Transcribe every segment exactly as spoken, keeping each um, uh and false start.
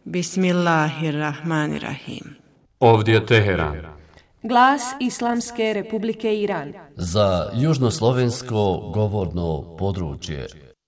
Bismillahirrahmanirrahim. Ovdje je Teheran. Glas Islamske Republike Iran. Za južnoslovensko govorno područje.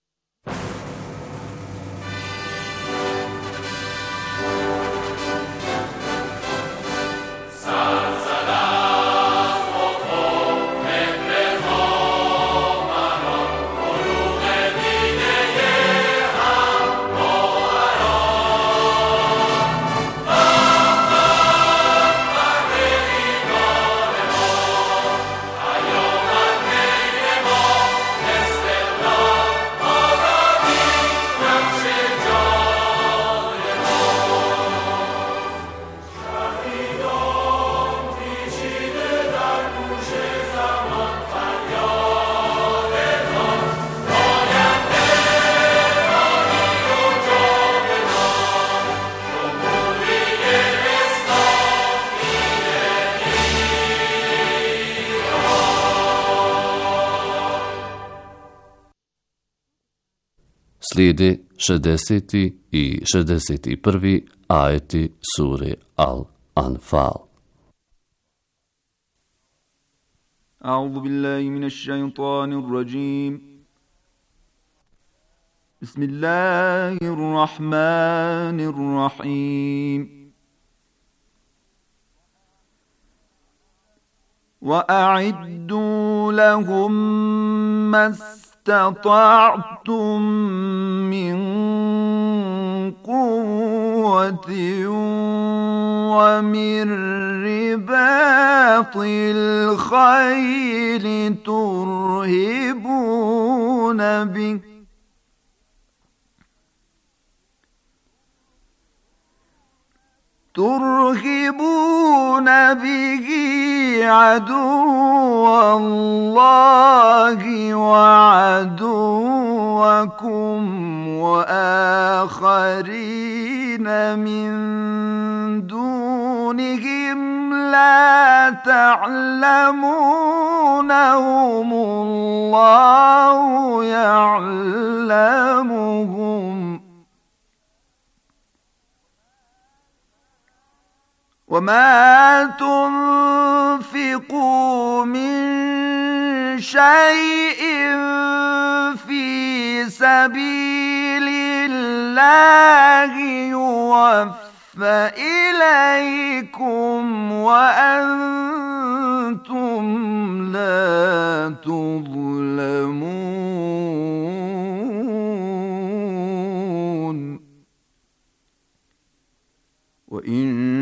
Slijede šezdeseti i šezdeset prvi ajeti sure Al-Anfal. A'udhu billahi minash shaitanir rajim. Bismillahirrahmanirrahim. وَأَعِدُّوا لَهُم مَّا اسْتَطَعْتُم مِّن قُوَّةٍ وَمِن رِّبَاطِ الْخَيْلِ تُرْهِبُونَ بِهِ ترهبون به عدو الله وعدوكم وآخرين من دونهم لا تعلمونهم الله يعلمهم وما تنفقوا من شيء في سبيل الله يوفى إليكم وأنتم لا تظلمون وإن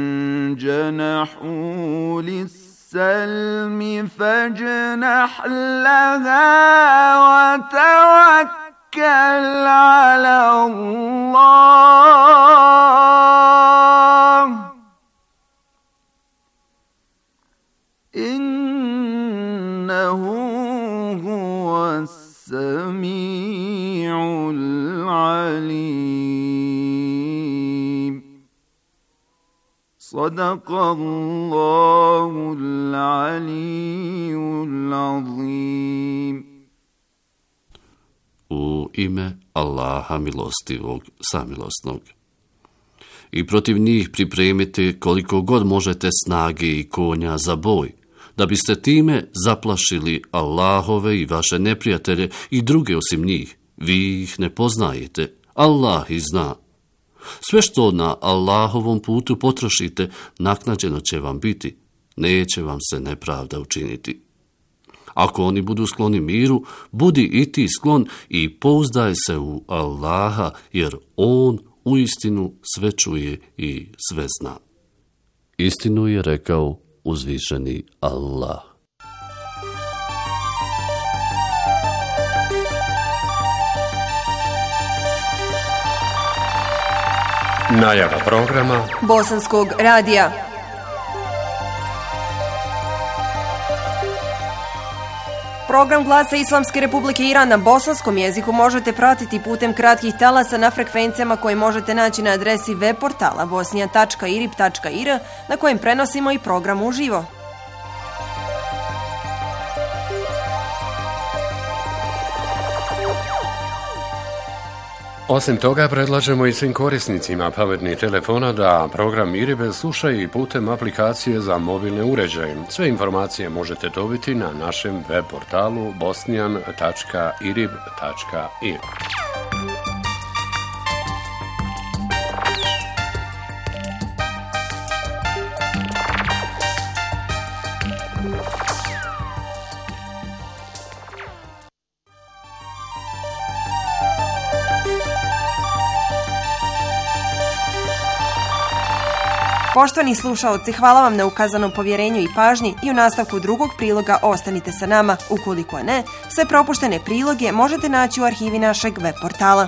جنحوا للسلم فاجنح لها وتوكل على الله إنه هو السميع العليم صدق الله العلي العظيم. U ime Allaha milostivog, samilosnog. I protiv njih pripremite koliko god možete snage i konja za boj, da biste time zaplašili Allahove i vaše neprijatelje i druge osim njih. Vi ih ne poznajete, Allah ih zna. Sve što na Allahovom putu potrošite, naknađeno će vam biti, neće vam se nepravda učiniti. Ako oni budu skloni miru, budi i ti sklon i pouzdaj se u Allaha, jer On uistinu sve čuje i sve zna. Istinu je rekao uzvišeni Allah. Najava programa Bosanskog radija. Program Glasa Islamske Republike Iran na bosanskom jeziku možete pratiti putem kratkih talasa na frekvencijama koje možete naći na adresi web portala bosnija tačka irib tačka ir na kojem prenosimo i program uživo. Osim toga, predlažemo i svim korisnicima pametnih telefona da program IRIB slušaju i putem aplikacije za mobilne uređaje. Sve informacije možete dobiti na našem web portalu bosnijan tačka irib tačka i r. Poštovani slušaoci, hvala vam na ukazanom povjerenju i pažnji i u nastavku drugog priloga ostanite sa nama. Ukoliko ne, sve propuštene priloge možete naći u arhivi našeg web portala.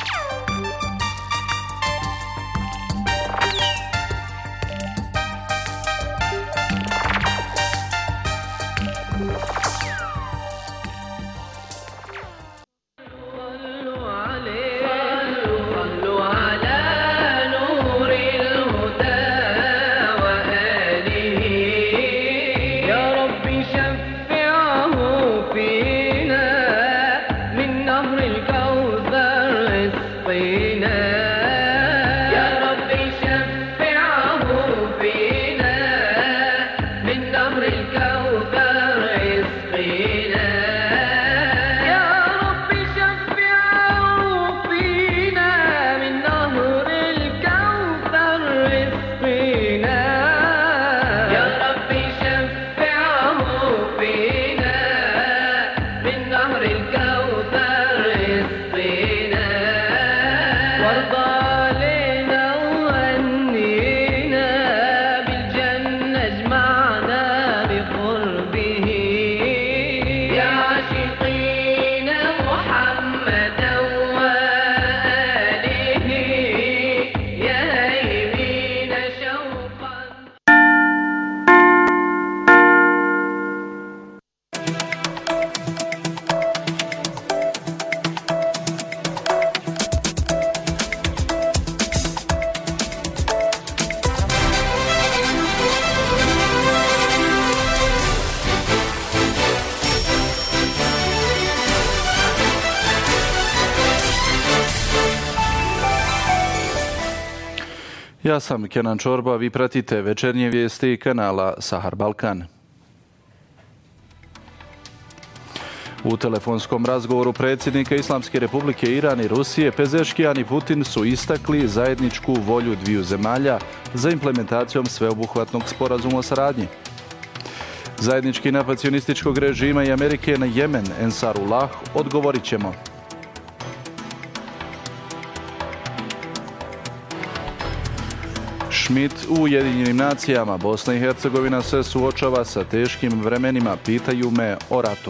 Ja sam Kenan Čorba, vi pratite večernje vijesti kanala Sahar Balkan. U telefonskom razgovoru predsjednika Islamske republike Iran i Rusije, Pezeškijan i Putin su istakli zajedničku volju dviju zemalja za implementacijom sveobuhvatnog sporazuma o saradnji. Zajednički napad sionističkog režima i Amerike na Jemen, Ensarullah, odgovorit ćemo. Schmidt u Ujedinjenim nacijama. Bosna i Hercegovina se suočava sa teškim vremenima. Pitaju me o ratu.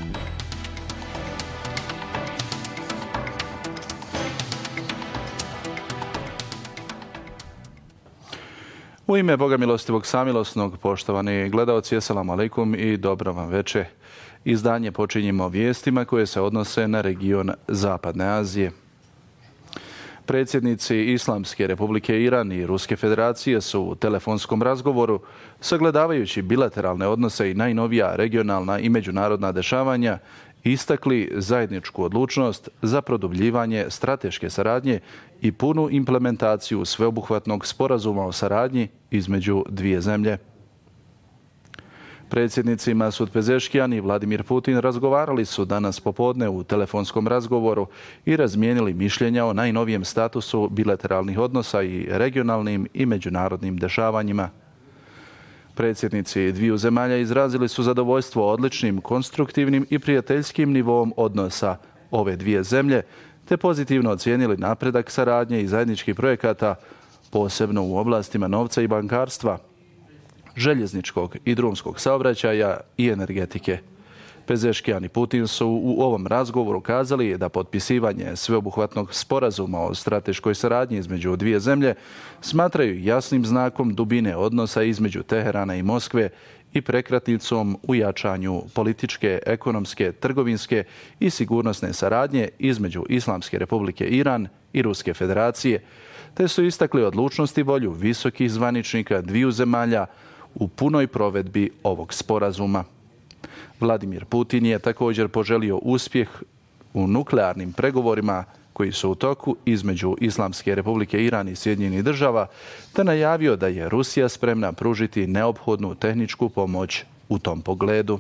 U ime Boga milostivog samilosnog, poštovani gledaoci, assalamu alaikum i dobro vam veče. Izdanje počinjemo vijestima koje se odnose na region Zapadne Azije. Predsjednici Islamske republike Iran i Ruske federacije su u telefonskom razgovoru, sagledavajući bilateralne odnose i najnovija regionalna i međunarodna dešavanja, istakli zajedničku odlučnost za produbljivanje strateške saradnje i punu implementaciju sveobuhvatnog sporazuma o saradnji između dvije zemlje. Predsjednici Masud Pezeškijan i Vladimir Putin razgovarali su danas popodne u telefonskom razgovoru i razmijenili mišljenja o najnovijem statusu bilateralnih odnosa i regionalnim i međunarodnim dešavanjima. Predsjednici dviju zemalja izrazili su zadovoljstvo odličnim, konstruktivnim i prijateljskim nivoom odnosa ove dvije zemlje, te pozitivno ocijenili napredak saradnje i zajedničkih projekata, posebno u oblastima novca i bankarstva, željezničkog i drumskog saobraćaja i energetike. Pezeškijan i Putin su u ovom razgovoru kazali da potpisivanje sveobuhvatnog sporazuma o strateškoj saradnji između dvije zemlje smatraju jasnim znakom dubine odnosa između Teherana i Moskve i prekretnicom u jačanju političke, ekonomske, trgovinske i sigurnosne saradnje između Islamske republike Iran i Ruske federacije, te su istakli odlučnost i volju visokih zvaničnika dviju zemalja u punoj provedbi ovog sporazuma. Vladimir Putin je također poželio uspjeh u nuklearnim pregovorima koji su u toku između Islamske Republike Iran i Sjedinjenih Država, te najavio da je Rusija spremna pružiti neophodnu tehničku pomoć u tom pogledu.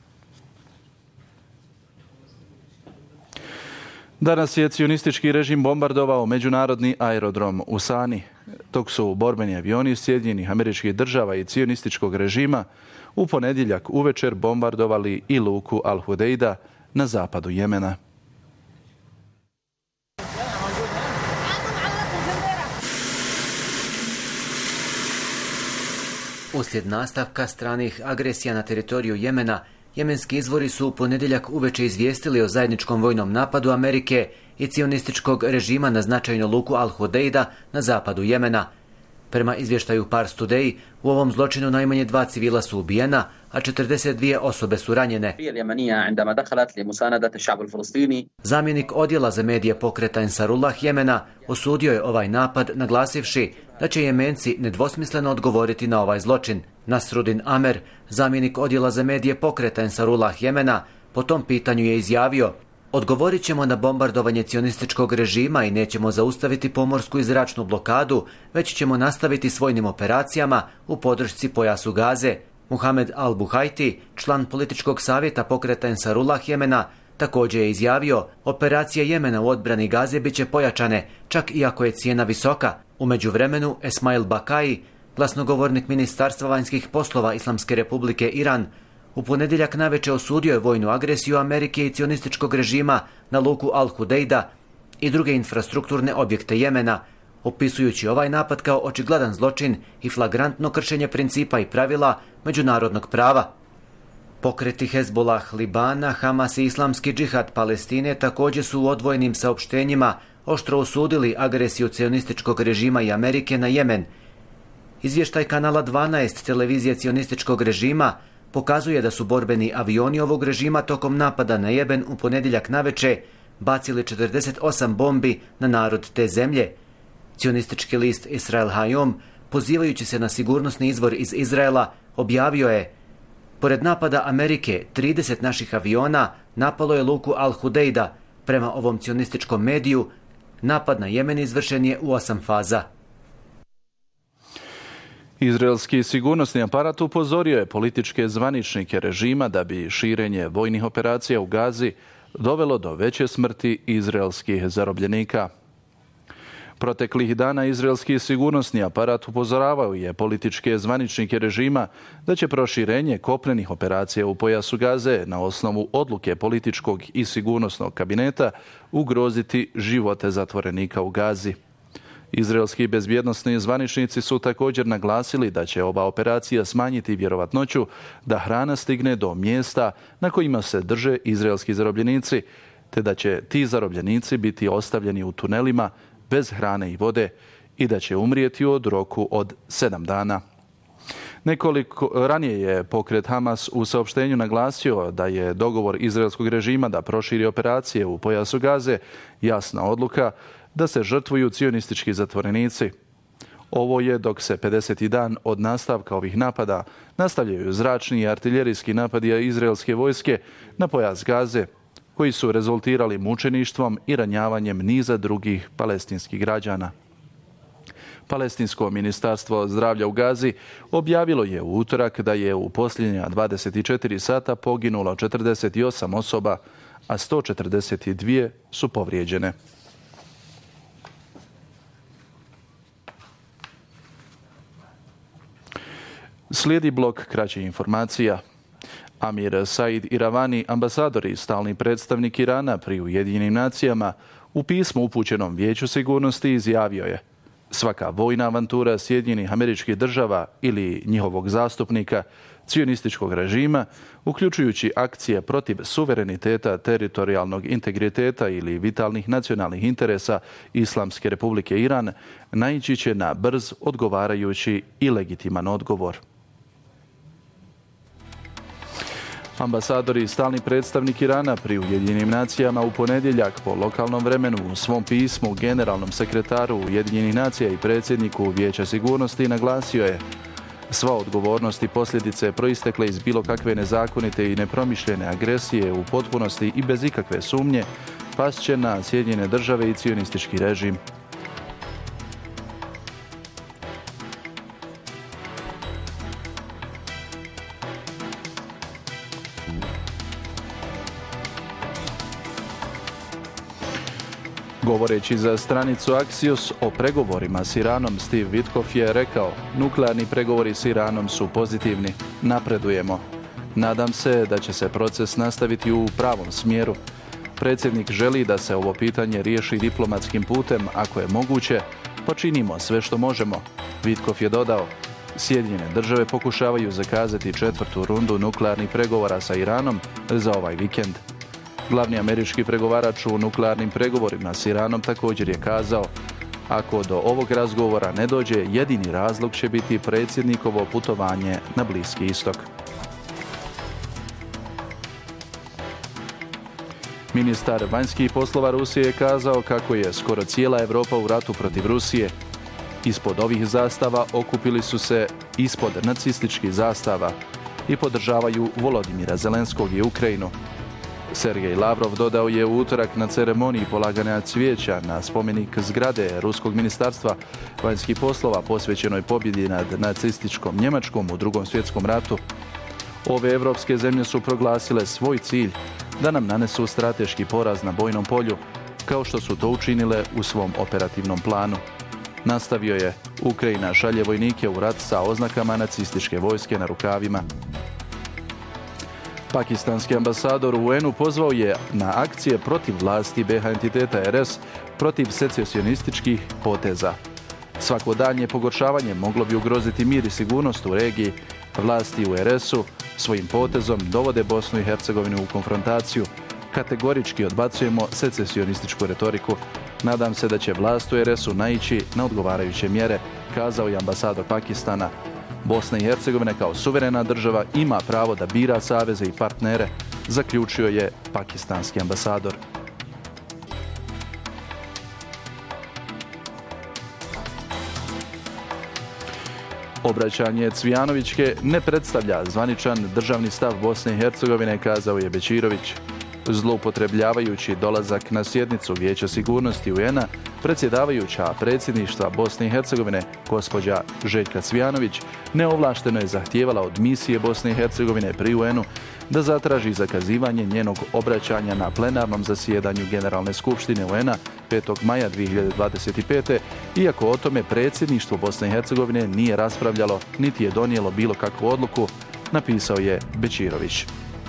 Danas je cionistički režim bombardovao međunarodni aerodrom u Sani, dok su borbeni avioni Sjedinjenih Američkih Država i cionističkog režima u ponedjeljak uvečer bombardovali i luku Al-Hudejda na zapadu Jemena. Uslijed nastavka stranih agresija na teritoriju Jemena, jemenski izvori su u ponedjeljak uveče izvijestili o zajedničkom vojnom napadu Amerike i cionističkog režima na značajnu luku Al-Hudejda na zapadu Jemena. Prema izvještaju Pars Today, u ovom zločinu najmanje dva civila su ubijena, a četrdeset dvije osobe su ranjene. Zamjenik odjela za medije pokreta Ensarullah Jemena osudio je ovaj napad, naglasivši da će Jemenci nedvosmisleno odgovoriti na ovaj zločin. Nasrudin Amer, zamjenik odjela za medije pokreta Ensarullah Jemena, po tom pitanju je izjavio: odgovorit ćemo na bombardovanje cionističkog režima i nećemo zaustaviti pomorsku i zračnu blokadu, već ćemo nastaviti s vojnim operacijama u podršci pojasu Gaze. Muhamed al-Buhajti, član političkog savjeta pokreta Ensarullah Jemena, također je izjavio: operacije Jemena u odbrani Gaze bit će pojačane, čak i ako je cijena visoka. U međuvremenu, Esmail Bakai, glasnogovornik Ministarstva vanjskih poslova Islamske Republike Iran, u ponedjeljak navečer osudio je vojnu agresiju Amerike i cionističkog režima na luku Al-Hudejda i druge infrastrukturne objekte Jemena, opisujući ovaj napad kao očigledan zločin i flagrantno kršenje principa i pravila međunarodnog prava. Pokreti Hezbollah Libana, Hamas i Islamski džihad Palestine također su u odvojenim saopštenjima oštro osudili agresiju cionističkog režima i Amerike na Jemen. Izvještaj kanala dvanaest televizije cionističkog režima pokazuje da su borbeni avioni ovog režima tokom napada na Jemen u ponedjeljak navečer bacili četrdeset osam bombi na narod te zemlje. Cionistički list Israel Hayom, pozivajući se na sigurnosni izvor iz Izraela, objavio je: pored napada Amerike, trideset naših aviona napalo je luku Al-Hudejda. Prema ovom cionističkom mediju, napad na Jemen izvršen je u osam faza. Izraelski sigurnosni aparat upozorio je političke zvaničnike režima da bi širenje vojnih operacija u Gazi dovelo do veće smrti izraelskih zarobljenika. Proteklih dana izraelski sigurnosni aparat upozoravao je političke zvaničnike režima da će proširenje kopnenih operacija u pojasu Gaze na osnovu odluke političkog i sigurnosnog kabineta ugroziti živote zatvorenika u Gazi. Izraelski bezbjednosni zvaničnici su također naglasili da će ova operacija smanjiti vjerovatnoću da hrana stigne do mjesta na kojima se drže izraelski zarobljenici, te da će ti zarobljenici biti ostavljeni u tunelima bez hrane i vode i da će umrijeti u roku od sedam dana. Nekoliko ranije je pokret Hamas u saopštenju naglasio da je dogovor izraelskog režima da proširi operacije u pojasu Gaze jasna odluka da se žrtvuju cionistički zatvorenici. Ovo je dok se pedeseti dan od nastavka ovih napada nastavljaju zračni i artiljerijski napadi izraelske vojske na pojas Gaze, koji su rezultirali mučeništvom i ranjavanjem niza drugih palestinskih građana. Palestinsko ministarstvo zdravlja u Gazi objavilo je u utorak da je u posljednja dvadeset četiri sata poginulo četrdeset osam osoba, a sto četrdeset dvije su povrijeđene. Slijedi blok kraćih informacija. Amir Said Iravani, ambasador i stalni predstavnik Irana pri Ujedinjenim nacijama, u pismu upućenom Vijeću sigurnosti izjavio je: svaka vojna avantura Sjedinjenih Američkih Država ili njihovog zastupnika, cionističkog režima, uključujući akcije protiv suvereniteta, teritorijalnog integriteta ili vitalnih nacionalnih interesa Islamske Republike Iran, naići će na brz, odgovarajući i legitiman odgovor. Ambasador i stalni predstavnik Irana pri Ujedinjenim nacijama u ponedjeljak po lokalnom vremenu u svom pismu generalnom sekretaru Ujedinjenih nacija i predsjedniku Vijeća sigurnosti naglasio je: sva odgovornost i posljedice proistekle iz bilo kakve nezakonite i nepromišljene agresije u potpunosti i bez ikakve sumnje pasće na Sjedinjene države i cionistički režim. Govoreći za stranicu Axios o pregovorima s Iranom, Steve Witkoff je rekao: nuklearni pregovori s Iranom su pozitivni, napredujemo. Nadam se da će se proces nastaviti u pravom smjeru. Predsjednik želi da se ovo pitanje riješi diplomatskim putem, ako je moguće, pa činimo sve što možemo. Witkoff je dodao: Sjedinjene države pokušavaju zakazati četvrtu rundu nuklearnih pregovora sa Iranom za ovaj vikend. Glavni američki pregovarač u nuklearnim pregovorima s Iranom također je kazao: ako do ovog razgovora ne dođe, jedini razlog će biti predsjednikovo putovanje na Bliski istok. Ministar vanjskih poslova Rusije je kazao kako je skoro cijela Europa u ratu protiv Rusije. Ispod ovih zastava okupili su se ispod nacističkih zastava i podržavaju Volodimira Zelenskog i Ukrajinu. Sergej Lavrov dodao je u utorak na ceremoniji polaganja cvijeća na spomenik zgrade Ruskog ministarstva vanjskih poslova posvećenoj pobjedi nad nacističkom Njemačkom u Drugom svjetskom ratu: ove evropske zemlje su proglasile svoj cilj da nam nanesu strateški poraz na bojnom polju, kao što su to učinile u svom operativnom planu. Nastavio je: Ukrajina šalje vojnike u rat sa oznakama nacističke vojske na rukavima. Pakistanski ambasador u U N-u pozvao je na akcije protiv vlasti B H entiteta R S protiv secesionističkih poteza. Svako daljnje pogoršavanje moglo bi ugroziti mir i sigurnost u regiji. Vlasti u R S-u svojim potezom dovode Bosnu i Hercegovinu u konfrontaciju. Kategorički odbacujemo secesionističku retoriku. Nadam se da će vlast u R S-u naići na odgovarajuće mjere, kazao je ambasador Pakistana. Bosna i Hercegovina kao suverena država ima pravo da bira saveze i partnere, zaključio je pakistanski ambasador. Obraćanje Cvijanovićke ne predstavlja zvaničan državni stav Bosne i Hercegovine, kazao je Bećirović. Zloupotrebljavajući dolazak na sjednicu Vijeća sigurnosti U N-a, predsjedavajuća predsjedništva Bosne i Hercegovine, gospođa Željka Cvijanović, neovlašteno je zahtijevala od misije Bosne i Hercegovine pri U N-u da zatraži zakazivanje njenog obraćanja na plenarnom zasjedanju Generalne skupštine U N-a petog maja dvije hiljade dvadeset pete, iako o tome predsjedništvo Bosne i Hercegovine nije raspravljalo niti je donijelo bilo kakvu odluku, napisao je Bećirović.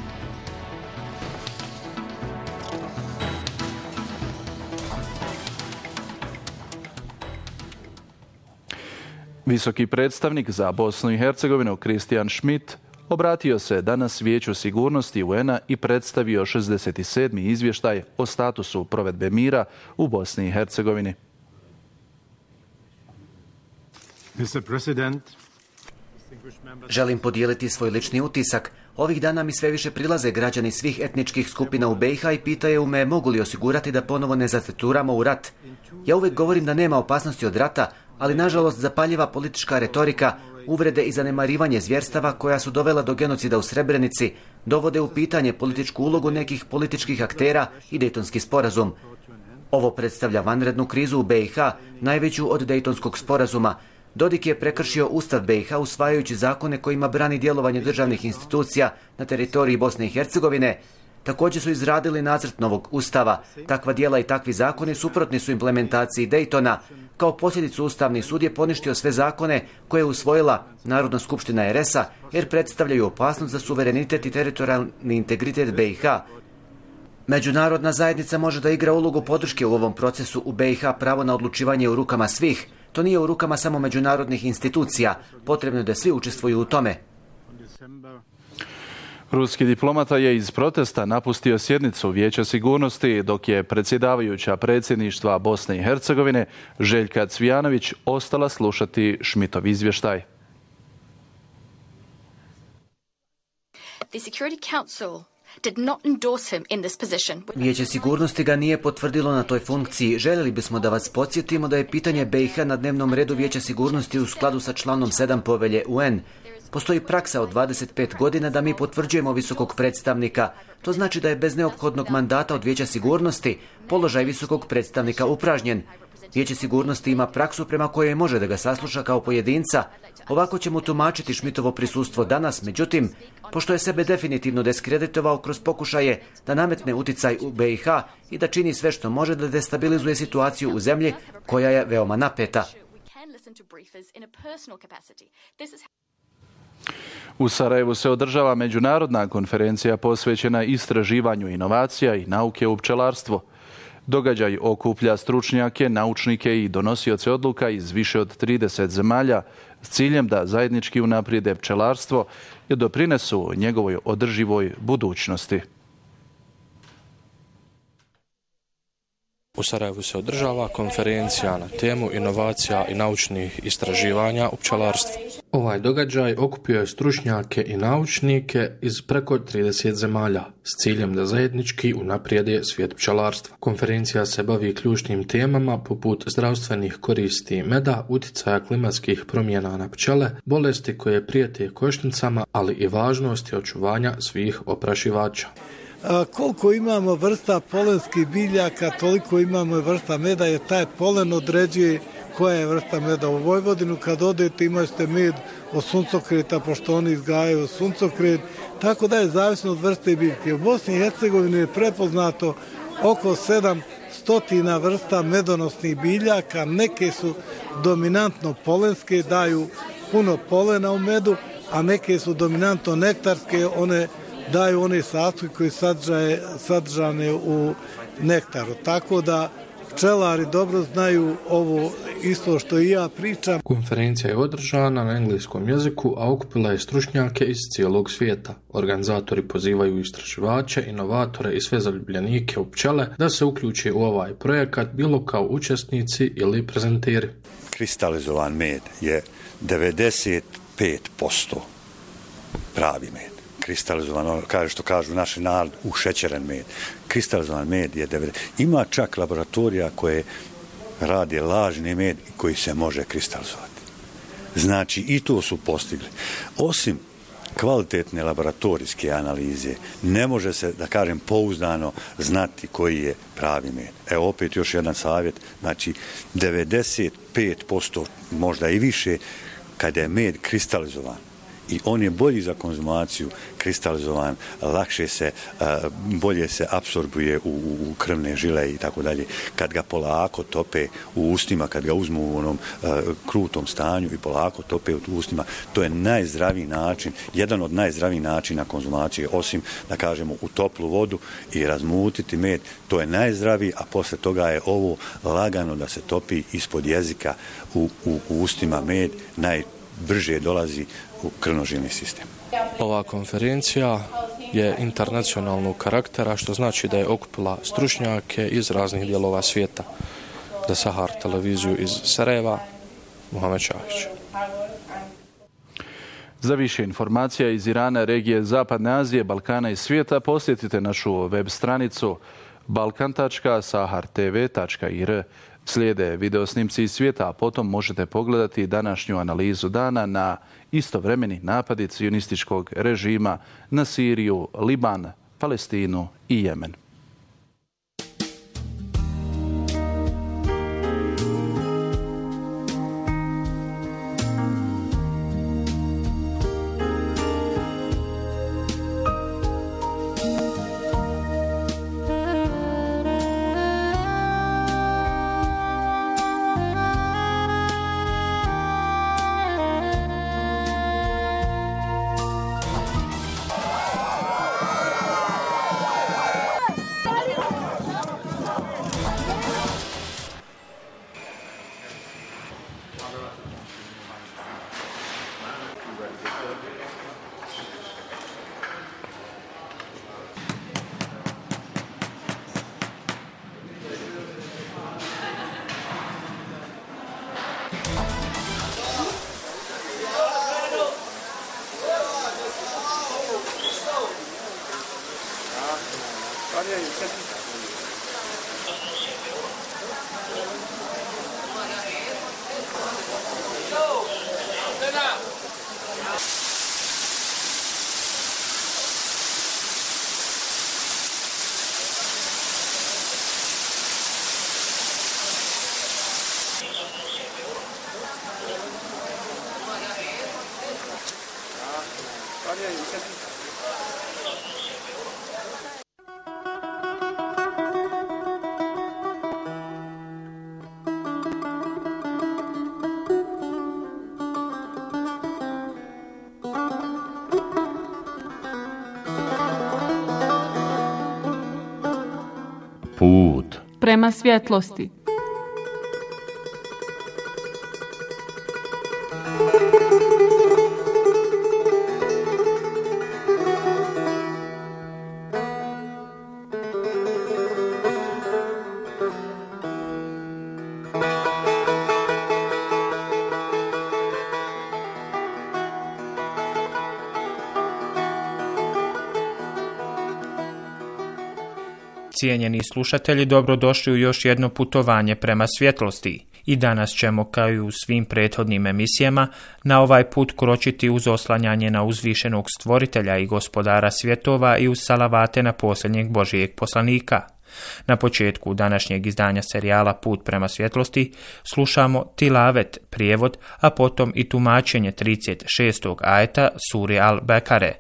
Visoki predstavnik za Bosnu i Hercegovinu Christian Schmidt obratio se danas Vijeću sigurnosti U N-a i predstavio šezdeset sedmi izvještaj o statusu provedbe mira u Bosni i Hercegovini. Želim podijeliti svoj lični utisak. Ovih dana mi sve više prilaze građani svih etničkih skupina u B i H i pitaju me mogu li osigurati da ponovo ne zateturamo u rat. Ja uvijek govorim da nema opasnosti od rata, ali nažalost zapaljiva politička retorika, uvrede i zanemarivanje zvjerstava koja su dovela do genocida u Srebrenici, dovode u pitanje političku ulogu nekih političkih aktera i Dejtonski sporazum. Ovo predstavlja vanrednu krizu u B i H, najveću od Dejtonskog sporazuma. Dodik je prekršio Ustav B i H usvajajući zakone kojima brani djelovanje državnih institucija na teritoriji Bosne i Hercegovine. Također su izradili nacrt novog ustava. Takva djela i takvi zakoni suprotni su implementaciji Dejtona. Kao posljedicu Ustavni sud je poništio sve zakone koje je usvojila Narodna skupština R S-a jer predstavljaju opasnost za suverenitet i teritorijalni integritet B i H. Međunarodna zajednica može da igra ulogu podrške u ovom procesu u B i H. Pravo na odlučivanje u rukama svih. To nije u rukama samo međunarodnih institucija. Potrebno je da svi učestvuju u tome. Ruski diplomata je iz protesta napustio sjednicu Vijeća sigurnosti, dok je predsjedavajuća predsjedništva Bosne i Hercegovine Željka Cvijanović ostala slušati Schmidtov izvještaj. The Security Council did not endorse him in this position. Vijeće sigurnosti ga nije potvrdilo na toj funkciji. Željeli bismo da vas podsjetimo da je pitanje B i H na dnevnom redu Vijeća sigurnosti u skladu sa članom sedam povelje U N. Postoji praksa od dvadeset pet godina da mi potvrđujemo visokog predstavnika. To znači da je bez neophodnog mandata od Vijeća sigurnosti položaj visokog predstavnika upražnjen. Vijeće sigurnosti ima praksu prema kojoj može da ga sasluša kao pojedinca. Ovako će mu tumačiti Šmitovo prisustvo danas, međutim, pošto je sebe definitivno deskreditovao kroz pokušaje da nametne uticaj u B i H i da čini sve što može da destabilizuje situaciju u zemlji koja je veoma napeta. U Sarajevu se održava međunarodna konferencija posvećena istraživanju inovacija i nauke u pčelarstvu. Događaj okuplja stručnjake, naučnike i donosioce odluka iz više od trideset zemalja s ciljem da zajednički unaprijede pčelarstvo i doprinesu njegovoj održivoj budućnosti. U Sarajevu se održava konferencija na temu inovacija i naučnih istraživanja u pčelarstvu. Ovaj događaj okupio je stručnjake i naučnike iz preko trideset zemalja s ciljem da zajednički unaprijede svijet pčelarstva. Konferencija se bavi ključnim temama poput zdravstvenih koristi meda, uticaja klimatskih promjena na pčele, bolesti koje prijete košnicama, ali i važnosti očuvanja svih oprašivača. A, koliko imamo vrsta polenskih biljaka, toliko imamo vrsta meda, jer taj polen određuje koja je vrsta meda. U Vojvodinu kad odete imate med od suncokreta, pošto oni izgajaju suncokret, tako da je zavisno od vrste biljke. U Bosni i Hercegovini je prepoznato oko sedamsto vrsta medonosnih biljaka, neke su dominantno polenske, daju puno polena u medu, a neke su dominantno nektarske, one daju one sastojke koji sadržaje, sadržane u nektaru. Tako da pčelari dobro znaju ovo isto što i ja pričam. Konferencija je održana na engleskom jeziku, a okupila je stručnjake iz cijelog svijeta. Organizatori pozivaju istraživače, inovatore i sve zaljubljenike u pčele da se uključe u ovaj projekat bilo kao učesnici ili prezenteri. Kristalizovan med je devedeset pet posto pravi med. Kristalizovan, kaže što kažu naši narod, ušećeren med. Kristalizovan med je devedeset. Ima čak laboratorija koje rade lažni med i koji se može kristalizovati. Znači i to su postigli. Osim kvalitetne laboratorijske analize, ne može se, da kažem, pouzdano znati koji je pravi med. Evo opet još jedan savjet, znači devedeset pet posto, možda i više, kada je med kristalizovan, i on je bolji za konzumaciju, kristalizovan, lakše se, bolje se apsorbuje u, u krvne žile i tako dalje. Kad ga polako tope u ustima, kad ga uzmu u onom krutom stanju i polako tope u ustima, to je najzdraviji način, jedan od najzdravijih načina konzumacije, osim, da kažemo, u toplu vodu i razmutiti med, to je najzdraviji, a posle toga je ovo lagano da se topi ispod jezika u, u, u ustima med, najbrže dolazi u krvnožilni sistem. Ova konferencija je internacionalnog karaktera, što znači da je okupila stručnjake iz raznih dijelova svijeta. Za Sahar televiziju iz Sarajeva, Muhamed Šahić. Za više informacija iz Irana, regije Zapadne Azije, Balkana i svijeta posjetite našu web stranicu balkan tačka sahar t v tačka i r. Slijede videosnimci iz svijeta, a potom možete pogledati današnju analizu dana na istovremeni napadi cionističkog režima na Siriju, Liban, Palestinu i Jemen. Put prema svjetlosti. Cijenjeni slušatelji, dobrodošli u još jedno putovanje prema svjetlosti. I danas ćemo, kao i u svim prethodnim emisijama, na ovaj put kročiti uz oslanjanje na uzvišenog stvoritelja i gospodara svjetova i uz salavate na posljednjeg Božijeg poslanika. Na početku današnjeg izdanja serijala Put prema svjetlosti slušamo tilavet, prijevod, a potom i tumačenje trideset šestog ajeta sure Al-Bekare.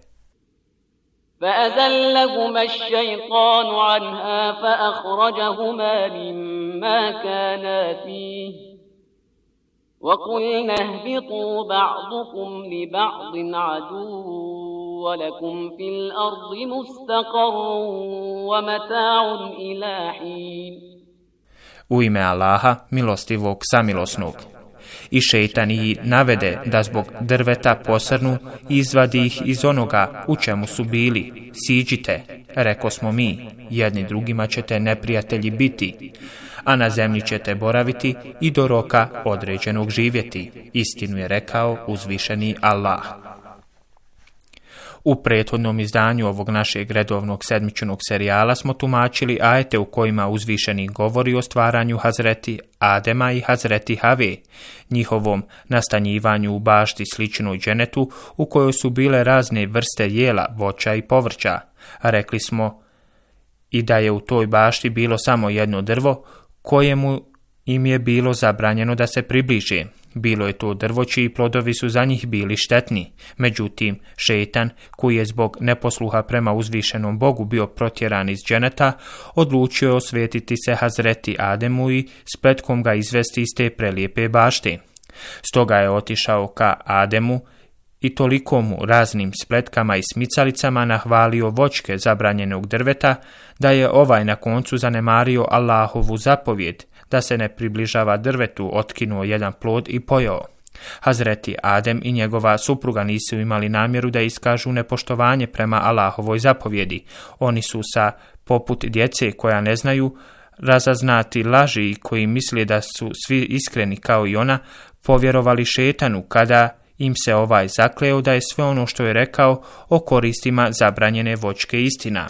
فأزلهما الشيطان عنها فأخرجهما مما كانا فيه وقلنا اهبطوا بعضكم لبعض عدو ولكم في الأرض مستقر ومتاع إلى حين. U ime Allaha, milostivog samilosnog. I šejtan ih navede da zbog drveta posrnu i izvadi ih iz onoga u čemu su bili. Siđite, reko smo mi, jedni drugima ćete neprijatelji biti, a na zemlji ćete boraviti i do roka određenog živjeti. Istinu je rekao uzvišeni Allah. U prethodnom izdanju ovog našeg redovnog sedmičnog serijala smo tumačili ajete u kojima uzvišeni govori o stvaranju Hazreti Adema i Hazreti Have, njihovom nastanjivanju u bašti sličnoj dženetu u kojoj su bile razne vrste jela, voća i povrća. A rekli smo i da je u toj bašti bilo samo jedno drvo kojemu im je bilo zabranjeno da se približe. Bilo je to drvo čiji plodovi su za njih bili štetni. Međutim, šejtan, koji je zbog neposluha prema uzvišenom Bogu bio protjeran iz dženeta, odlučio je osvetiti se Hazreti Ademu i spletkom ga izvesti iz te prelijepe bašte. Stoga je otišao ka Ademu i toliko mu raznim spletkama i smicalicama nahvalio voćke zabranjenog drveta, da je ovaj na koncu zanemario Allahovu zapovjed da se ne približava drvetu, otkinuo jedan plod i pojeo. Hazreti Adem i njegova supruga nisu imali namjeru da iskažu nepoštovanje prema Allahovoj zapovjedi. Oni su sa poput djece koja ne znaju razaznati laži i koji misle da su svi iskreni kao i ona, povjerovali šetanu kada im se ovaj zakleo da je sve ono što je rekao o koristima zabranjene voćke istina.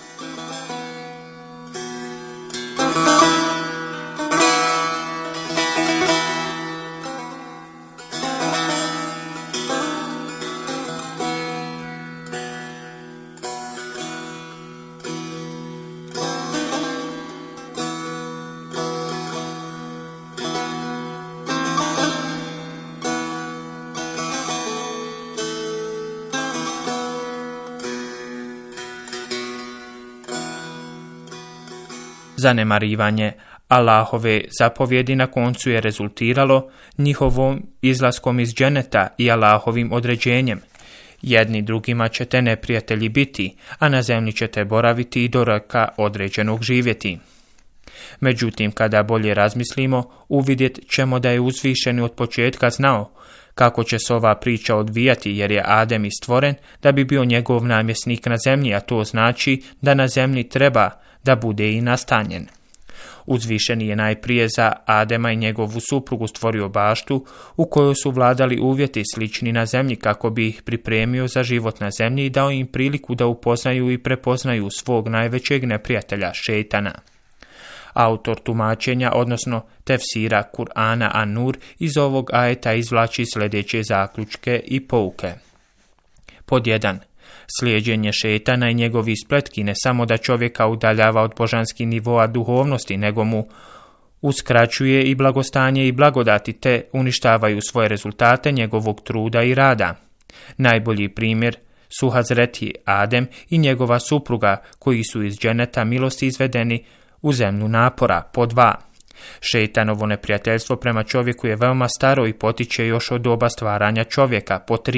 Zanemarivanje Allahove zapovjedi na koncu je rezultiralo njihovom izlaskom iz dženeta i Allahovim određenjem. Jedni drugima ćete neprijatelji biti, a na zemlji ćete boraviti i do roka određenog živjeti. Međutim, kada bolje razmislimo, uvidjet ćemo da je uzvišeni od početka znao kako će se ova priča odvijati, jer je Adem stvoren da bi bio njegov namjesnik na zemlji, a to znači da na zemlji treba da bude i nastanjen. Uzvišeni je najprije za Adema i njegovu suprugu stvorio baštu u kojoj su vladali uvjeti slični na zemlji kako bi ih pripremio za život na zemlji i dao im priliku da upoznaju i prepoznaju svog najvećeg neprijatelja, šejtana. Autor tumačenja, odnosno tefsira Kur'ana An-Nur, iz ovog ajeta izvlači sljedeće zaključke i pouke. Pod jedan. Slijeđenje šetana i njegovi spletki ne samo da čovjeka udaljava od božanskih nivoa duhovnosti, nego mu uskraćuje i blagostanje i blagodati te uništavaju svoje rezultate njegovog truda i rada. Najbolji primjer su Hazreti Adem i njegova supruga koji su iz dženeta milosti izvedeni u zemlju napora. Po dva. Šejtanovo neprijateljstvo prema čovjeku je veoma staro i potiče još od doba stvaranja čovjeka. Po tri.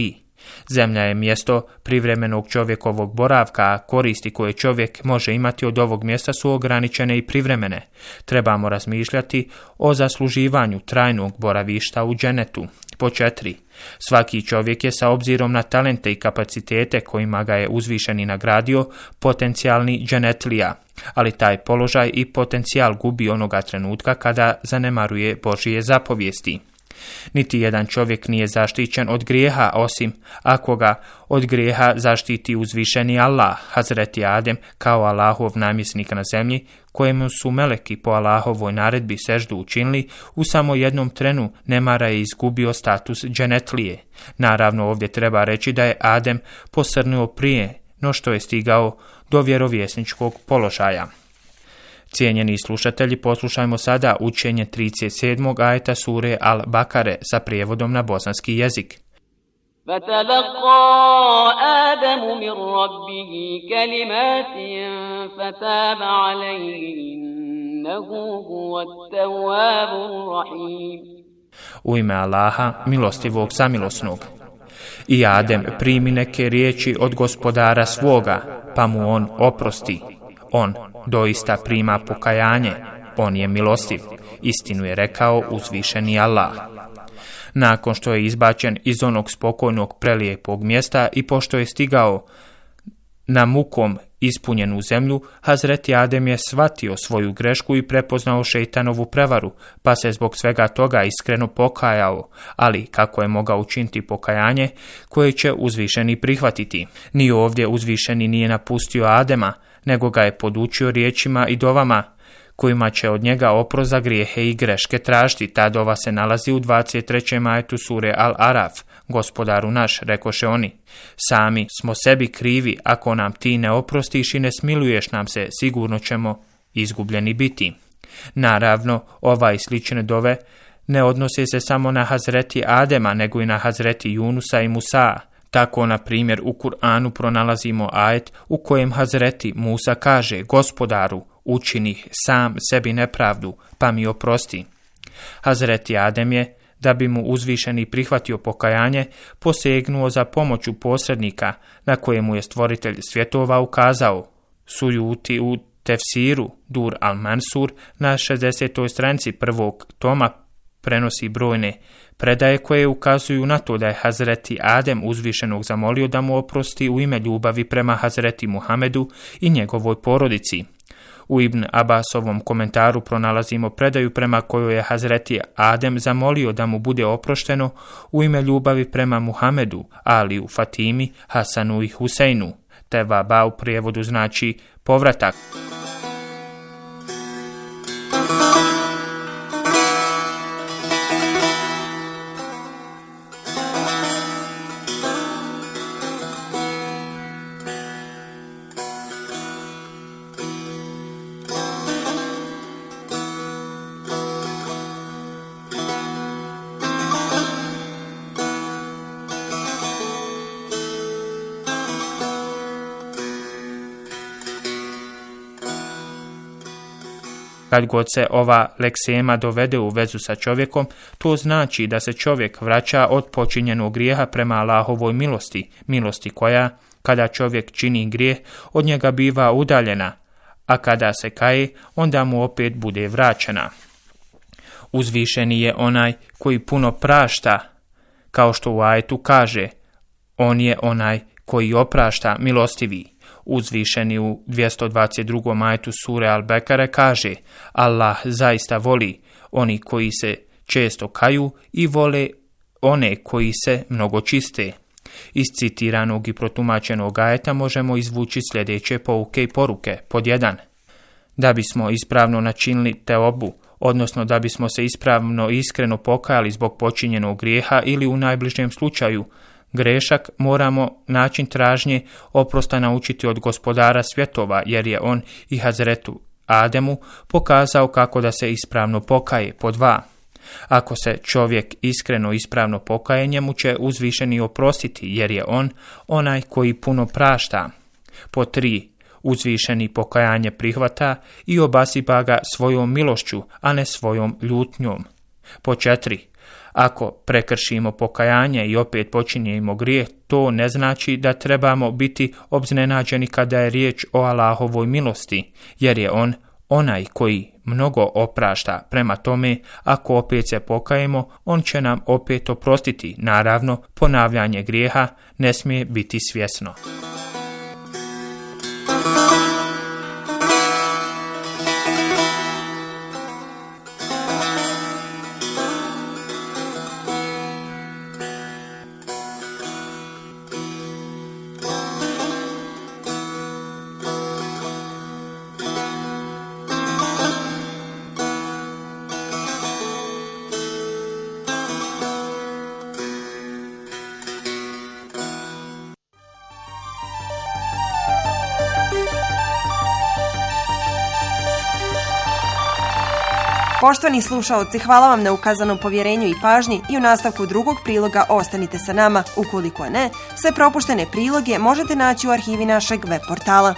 Zemlja je mjesto privremenog čovjekovog boravka, a koristi koje čovjek može imati od ovog mjesta su ograničene i privremene. Trebamo razmišljati o zasluživanju trajnog boravišta u dženetu. Po četiri. Svaki čovjek je sa obzirom na talente i kapacitete kojima ga je uzvišeni nagradio potencijalni dženetlija, ali taj položaj i potencijal gubi onoga trenutka kada zanemaruje Božije zapovijesti. Niti jedan čovjek nije zaštićen od grijeha, osim ako ga od grijeha zaštiti uzvišeni Allah. Hazreti Adem, kao Allahov namjesnik na zemlji, kojemu su meleki po Allahovoj naredbi seždu učinili, u samo jednom trenu nemara je izgubio status dženetlije. Naravno, ovdje treba reći da je Adem posrnuo prije no što je stigao do vjerovjesničkog položaja. Cijenjeni slušatelji, poslušajmo sada učenje trideset sedmog ajeta sure Al-Bakare sa prijevodom na bosanski jezik. فتلقى آدم من ربه كلمات فتاب عليه إنه هو التواب الرحيم. U ime Allaha, milostivog samilosnog. I Adem primi neke riječi od gospodara svoga, pa mu on oprosti. On doista prima pokajanje, on je milostiv, istinu je rekao uzvišeni Allah. Nakon što je izbačen iz onog spokojnog prelijepog mjesta i pošto je stigao na mukom ispunjenu zemlju, Hazreti Adem je shvatio svoju grešku i prepoznao šejtanovu prevaru, pa se zbog svega toga iskreno pokajao, ali kako je mogao učiniti pokajanje koje će uzvišeni prihvatiti? Ni ovdje uzvišeni nije napustio Adema, nego ga je podučio riječima i dovama kojima će od njega oprost za grijehe i greške tražiti. Ta dova se nalazi u dvadeset trećem ajetu sure Al-Araf. Gospodaru naš, rekoše oni, sami smo sebi krivi, ako nam ti ne oprostiš i ne smiluješ nam se, sigurno ćemo izgubljeni biti. Naravno, ova i slične dove ne odnose se samo na Hazreti Adema, nego i na Hazreti Junusa i Musa. Tako, na primjer, u Kur'anu pronalazimo ajet u kojem Hazreti Musa kaže, gospodaru, učini sam sebi nepravdu, pa mi oprosti. Hazreti Adem je, da bi mu uzvišeni prihvatio pokajanje, posegnuo za pomoću posrednika na kojemu je stvoritelj svjetova ukazao. Sujuti u tefsiru Dur al-Mansur na šezdesetoj stranici prvog toma prenosi brojne predaje koje ukazuju na to da je Hazreti Adem uzvišenog zamolio da mu oprosti u ime ljubavi prema Hazreti Muhamedu i njegovoj porodici. U Ibn Abbasovom komentaru pronalazimo predaju prema kojoj je Hazreti Adem zamolio da mu bude oprošteno u ime ljubavi prema Muhamedu, Aliju, Fatimi, Hasanu i Huseinu. Tevaba u prijevodu znači povratak. Kad god se ova leksema dovede u vezu sa čovjekom, to znači da se čovjek vraća od počinjenog grijeha prema Allahovoj milosti, milosti koja, kada čovjek čini grijeh, od njega biva udaljena, a kada se kaje, onda mu opet bude vraćena. Uzvišeni je onaj koji puno prašta, kao što u ajetu kaže, on je onaj koji oprašta, milostivi. Uzvišeni u dvjesto dvadeset drugom ajetu sure Al-Bekare kaže, Allah zaista voli oni koji se često kaju i vole one koji se mnogo čiste. Iz citiranog i protumačenog ajeta možemo izvući sljedeće pouke i poruke. Pod jedan. Da bismo ispravno načinili teobu, odnosno da bismo se ispravno i iskreno pokajali zbog počinjenog grijeha ili u najbližnjem slučaju grešak, moramo način tražnje oprosta naučiti od gospodara svjetova, jer je on i Hazretu Ademu pokazao kako da se ispravno pokaje. Po dva. Ako se čovjek iskreno ispravno pokaje, njemu će uzvišeni oprostiti, jer je on onaj koji puno prašta. Po tri. Uzvišeni pokajanje prihvata i obasipa ga svojom milošću, a ne svojom ljutnjom. Po četiri. Ako prekršimo pokajanje i opet počinjemo grijeh, to ne znači da trebamo biti obznenađeni kada je riječ o Allahovoj milosti, jer je On onaj koji mnogo oprašta. Prema tome, ako opet se pokajemo, On će nam opet oprostiti. Naravno, ponavljanje grijeha ne smije biti svjesno. Poštovani slušaoci, hvala vam na ukazanom povjerenju i pažnji i u nastavku drugog priloga ostanite sa nama. Ukoliko ne, sve propuštene priloge možete naći u arhivi našeg web portala.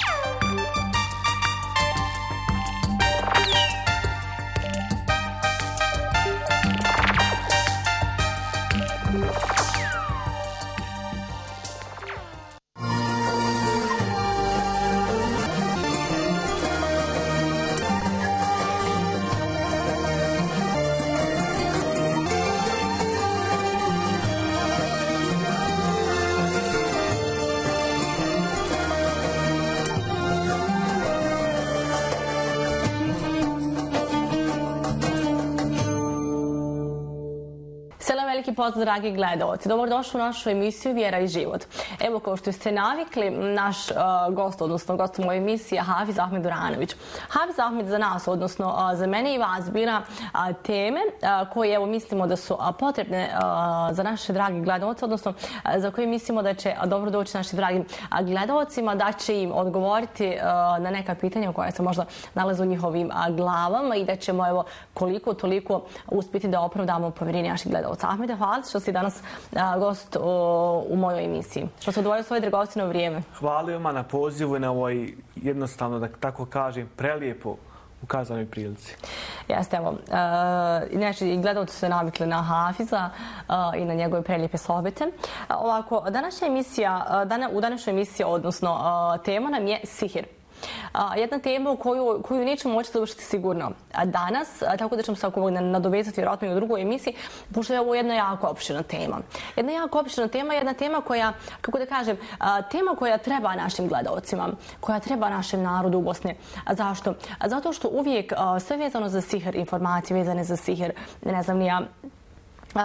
Veliki pozdrav, dragi gledalci. Dobrodošli u našu emisiju Vjera i život. Evo, kao što ste navikli, naš uh, gost, odnosno gost u mojoj emisiji je Hafiz Ahmed Duranović. Hafiz Ahmed za nas, odnosno uh, za mene i vas, bira uh, teme uh, koje evo, mislimo da su uh, potrebne uh, za naše dragi gledalce, odnosno uh, za koje mislimo da će uh, dobro doći našim dragim uh, gledalcima, da će im odgovoriti uh, na neka pitanja koja se možda nalaze u njihovim uh, glavama i da ćemo evo, koliko toliko uspjeti da opravdamo povjerenje naših gledalca. Ahmede, hvala što si danas a, gost o, u mojoj emisiji. Što se odvojio svoje dragocjeno vrijeme. Hvala vam na pozivu i na ovoj jednostavno, da tako kažem, prelijepo ukazanoj prilici. Jeste, evo. Inače, i gledalci su navikli na Hafiza a, i na njegove prelijepe sohbete. A, ovako, današnja emisija, a, dana, u današnjoj emisiji, odnosno a, tema nam je sihir. Uh, jedna tema u koju, koju nećemo moći završiti sigurno danas, a, tako da ćemo se ako nadovezati vjerojatno i u drugoj emisiji, pošto je ovo jedna jako opširna tema. Jedna jako opširna tema, jedna tema koja, kako da kažem, a, tema koja treba našim gledalcima, koja treba našem narodu u Bosni. A zašto? A zato što uvijek a, sve vezano za sihir, informacije vezane za sihir, ne znam ni ja, Uh,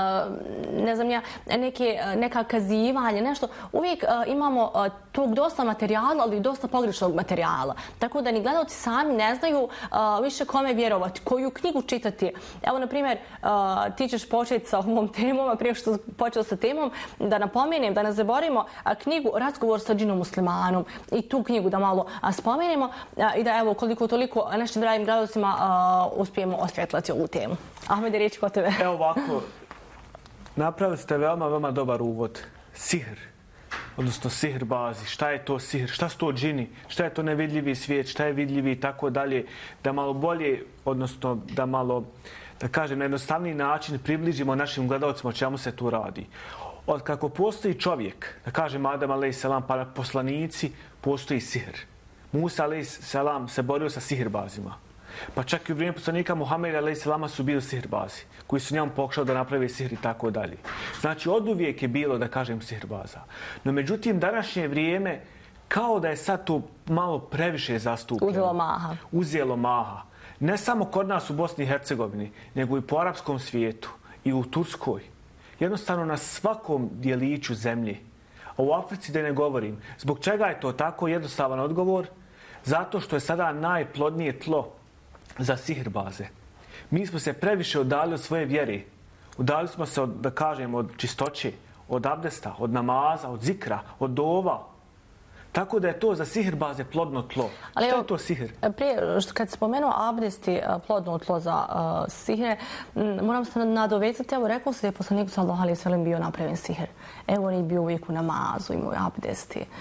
ne znam ja, neke, neka kazivanja, nešto. Uvijek uh, imamo uh, tog dosta materijala, ali i dosta pogrešnog materijala. Tako da ni gledalci sami ne znaju uh, više kome vjerovati, koju knjigu čitati. Evo, na primjer, uh, ti ćeš početi sa ovom temom, a prije što počeo sa temom, da napomenem, da ne zaboravimo uh, knjigu Razgovor sa džinom muslimanom i tu knjigu da malo uh, spomenemo uh, i da evo koliko toliko našim dragim gledalcima uh, uspijemo osvjetlati ovu temu. Ahmede, riječ kod tebe. Evo ovako, napravili ste veoma, veoma dobar uvod. Sihr, odnosno sihr bazi. Šta je to sihr? Šta su to džini? Šta je to nevidljivi svijet? Šta je vidljivi i tako dalje? Da malo bolje, odnosno da malo, da kažem, na jednostavniji način približimo našim gledalcima o čemu se tu radi. Od kako postoji čovjek, da kažem Adam alejhi pa poslanici, postoji sihr. Musa alejhi se borio sa sihrbazima. Pa čak i u vrijeme poslanika Muhameda alejhi selama su bili sihirbazi, koji su njemu pokušali da naprave sihr i tako dalje. Znači, oduvijek je bilo, da kažem, sihirbaza. No, međutim, današnje vrijeme, kao da je sad to malo previše zastupljeno. Uzelo maha. Uzelo maha. Ne samo kod nas u Bosni i Hercegovini, nego i po arapskom svijetu i u Turskoj. Jednostavno na svakom dijeliću zemlje. A u Africi da ne govorim. Zbog čega je to tako? Jednostavan odgovor. Zato što je sada najplodnije tlo za sihirbaze. Mi smo se previše udali od svoje vjere. Udali smo se, od, da kažem, od čistoće, od abdesta, od namaza, od zikra, od dova. Tako da je to za sihirbaze plodno tlo. Ali što je to sihir? Prije, što kad spomenuo abdesti plodno tlo za uh, sihire, moram se nadovezati, evo rekao se da je poslanik sallallahu alejhi ve sellem bio napravljen sihir. Evo on je bio uvijek u namazu, imao abdesti.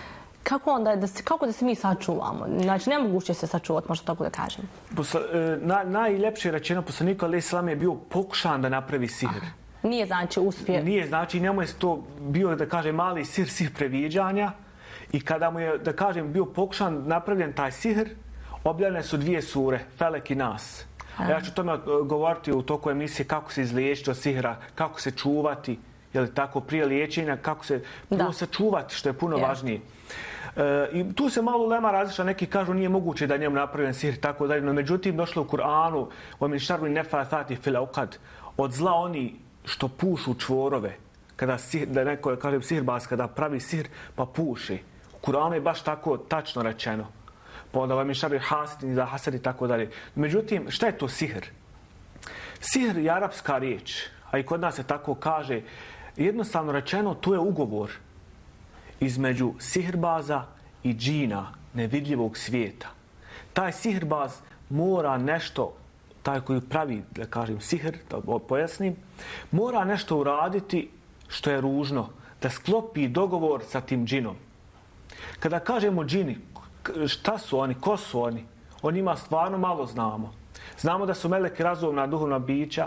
Kako onda, da se, kako da se mi sačuvamo? Znači, nemoguće se sačuvati, možda tako da kažem. Posla, na, najljepše rečeno, poslaniku alejhi selam je bio pokušan da napravi sihr. Aha. Nije znači uspije. Nije znači, njemu je to bio, da kažem, mali sihr, sihr previđanja. I kada mu je, da kažem, bio pokušan napravljen taj sihr, objavljene su dvije sure, Felek i Nas. A ja ću o tome govoriti u toku emisije kako se izliječiti od sihra, kako se čuvati, je li tako, prije liječenja, kako se prvo sačuvati, što je puno yeah. važnije. E, I tu se malo lema različa, neki kažu nije moguće da njemu napravljen sihr, tako dalje, no međutim došlo u Kur'anu, o min šarri nefathati fil uqad, od zla oni što pušu čvorove, kada sihr, da neko kaže sihrbaz, kada pravi sihr pa puši. U Kur'anu je baš tako tačno rečeno. Pa onda vam je šarri hasidin za hasad i tako dalje. Međutim, šta je to sihr? Sihr je arapska riječ, a i kod nas se tako kaže. Jednostavno rečeno, to je ugovor između sihrbaza i džina, nevidljivog svijeta. Taj sihrbaz mora nešto, taj koji pravi, da kažem, sihr, da pojasnim, mora nešto uraditi što je ružno, da sklopi dogovor sa tim džinom. Kada kažemo džini, šta su oni, ko su oni? O njima stvarno malo znamo. Znamo da su meleki razumna duhovna bića,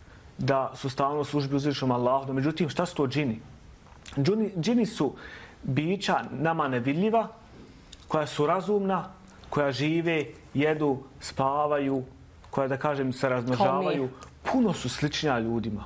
da su stalno u službi uzvišenom Allahu. Međutim, šta su to džini? Džini, džini su bića nama nevidljiva, koja su razumna, koja žive, jedu, spavaju, koja, da kažem, se razmnožavaju. Puno su sličnija ljudima.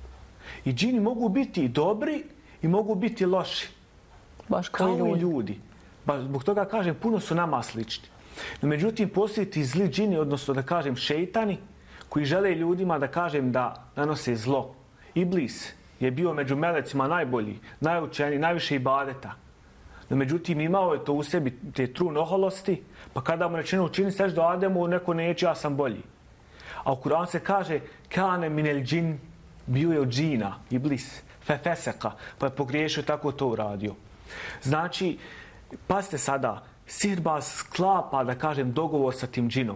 I džini mogu biti dobri i mogu biti loši. Baš kao ljudi. i ljudi. Ba, zbog toga kažem, puno su nama slični. No, međutim, postoji ti zli džini, odnosno da kažem šejtani, koji žele ljudima da kažem da nanose zlo. Iblis je bio među melecima najbolji, najučeniji, najviše ibadeta. No, međutim, imao je to u sebi, te trun oholosti, pa kada mu rečeno učini seš do Ademu, neko neće, ja sam bolji. A u Kur'anu se kaže, kane minel džin, bio je od džina, Iblis, fefeseka, pa je pogriješio, tako to uradio. Znači, pazite sada, sihirbaz sklapa, da kažem, dogovor sa tim džinom.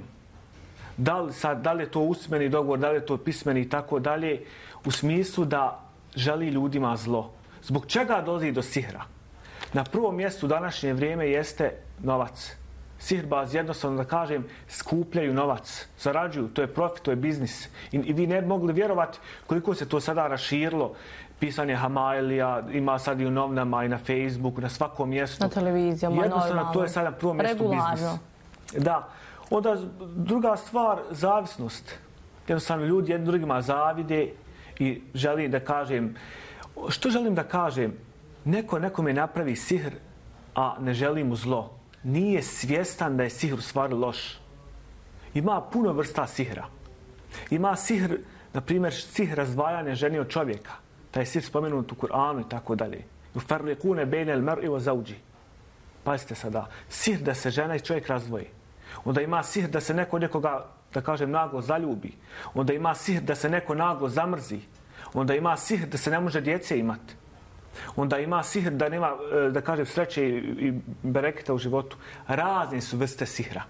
Da li, sad, da li je to usmeni dogovor, da li je to pismeni i tako dalje, u smislu da želi ljudima zlo. Zbog čega dolazi do sihra? Na prvom mjestu u današnje vrijeme jeste novac. Sihirbaz, jednostavno da kažem, skupljaju novac, zarađuju, to je profit, to je biznis. I, i vi ne bi mogli vjerovati koliko se to sada raširilo. Pisanje Hamailija, ima sad i u novinama i na Facebooku, na svakom mjestu. Na televizijama, jednostavno, normalno. to je sada na prvom mjestu biznis. Da. Onda druga stvar, zavisnost. Jednostavno ljudi jednim drugima zavide i želim da kažem, što želim da kažem? Neko nekome napravi sihr, a ne želi mu zlo. Nije svjestan da je sihr u stvari loš. Ima puno vrsta sihra. Ima sihr, na primjer, sihr razdvajanja žene od čovjeka. Taj sihr spomenut u Kur'anu i tako dalje. Ufarliqune bejne al-mar'i wa zawji. Pazite sada, sihr da se žena i čovjek razdvoji. Onda ima sihr da se neko nekoga, da kažem, naglo zaljubi. Onda ima sihr da se neko naglo zamrzi. Onda ima sihr da se ne može djece imati. Onda ima sihr da nema, da kažem, sreće i bereketa u životu. Razne su vrste sihra.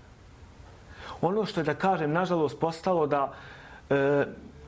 Ono što je, da kažem, nažalost postalo da e,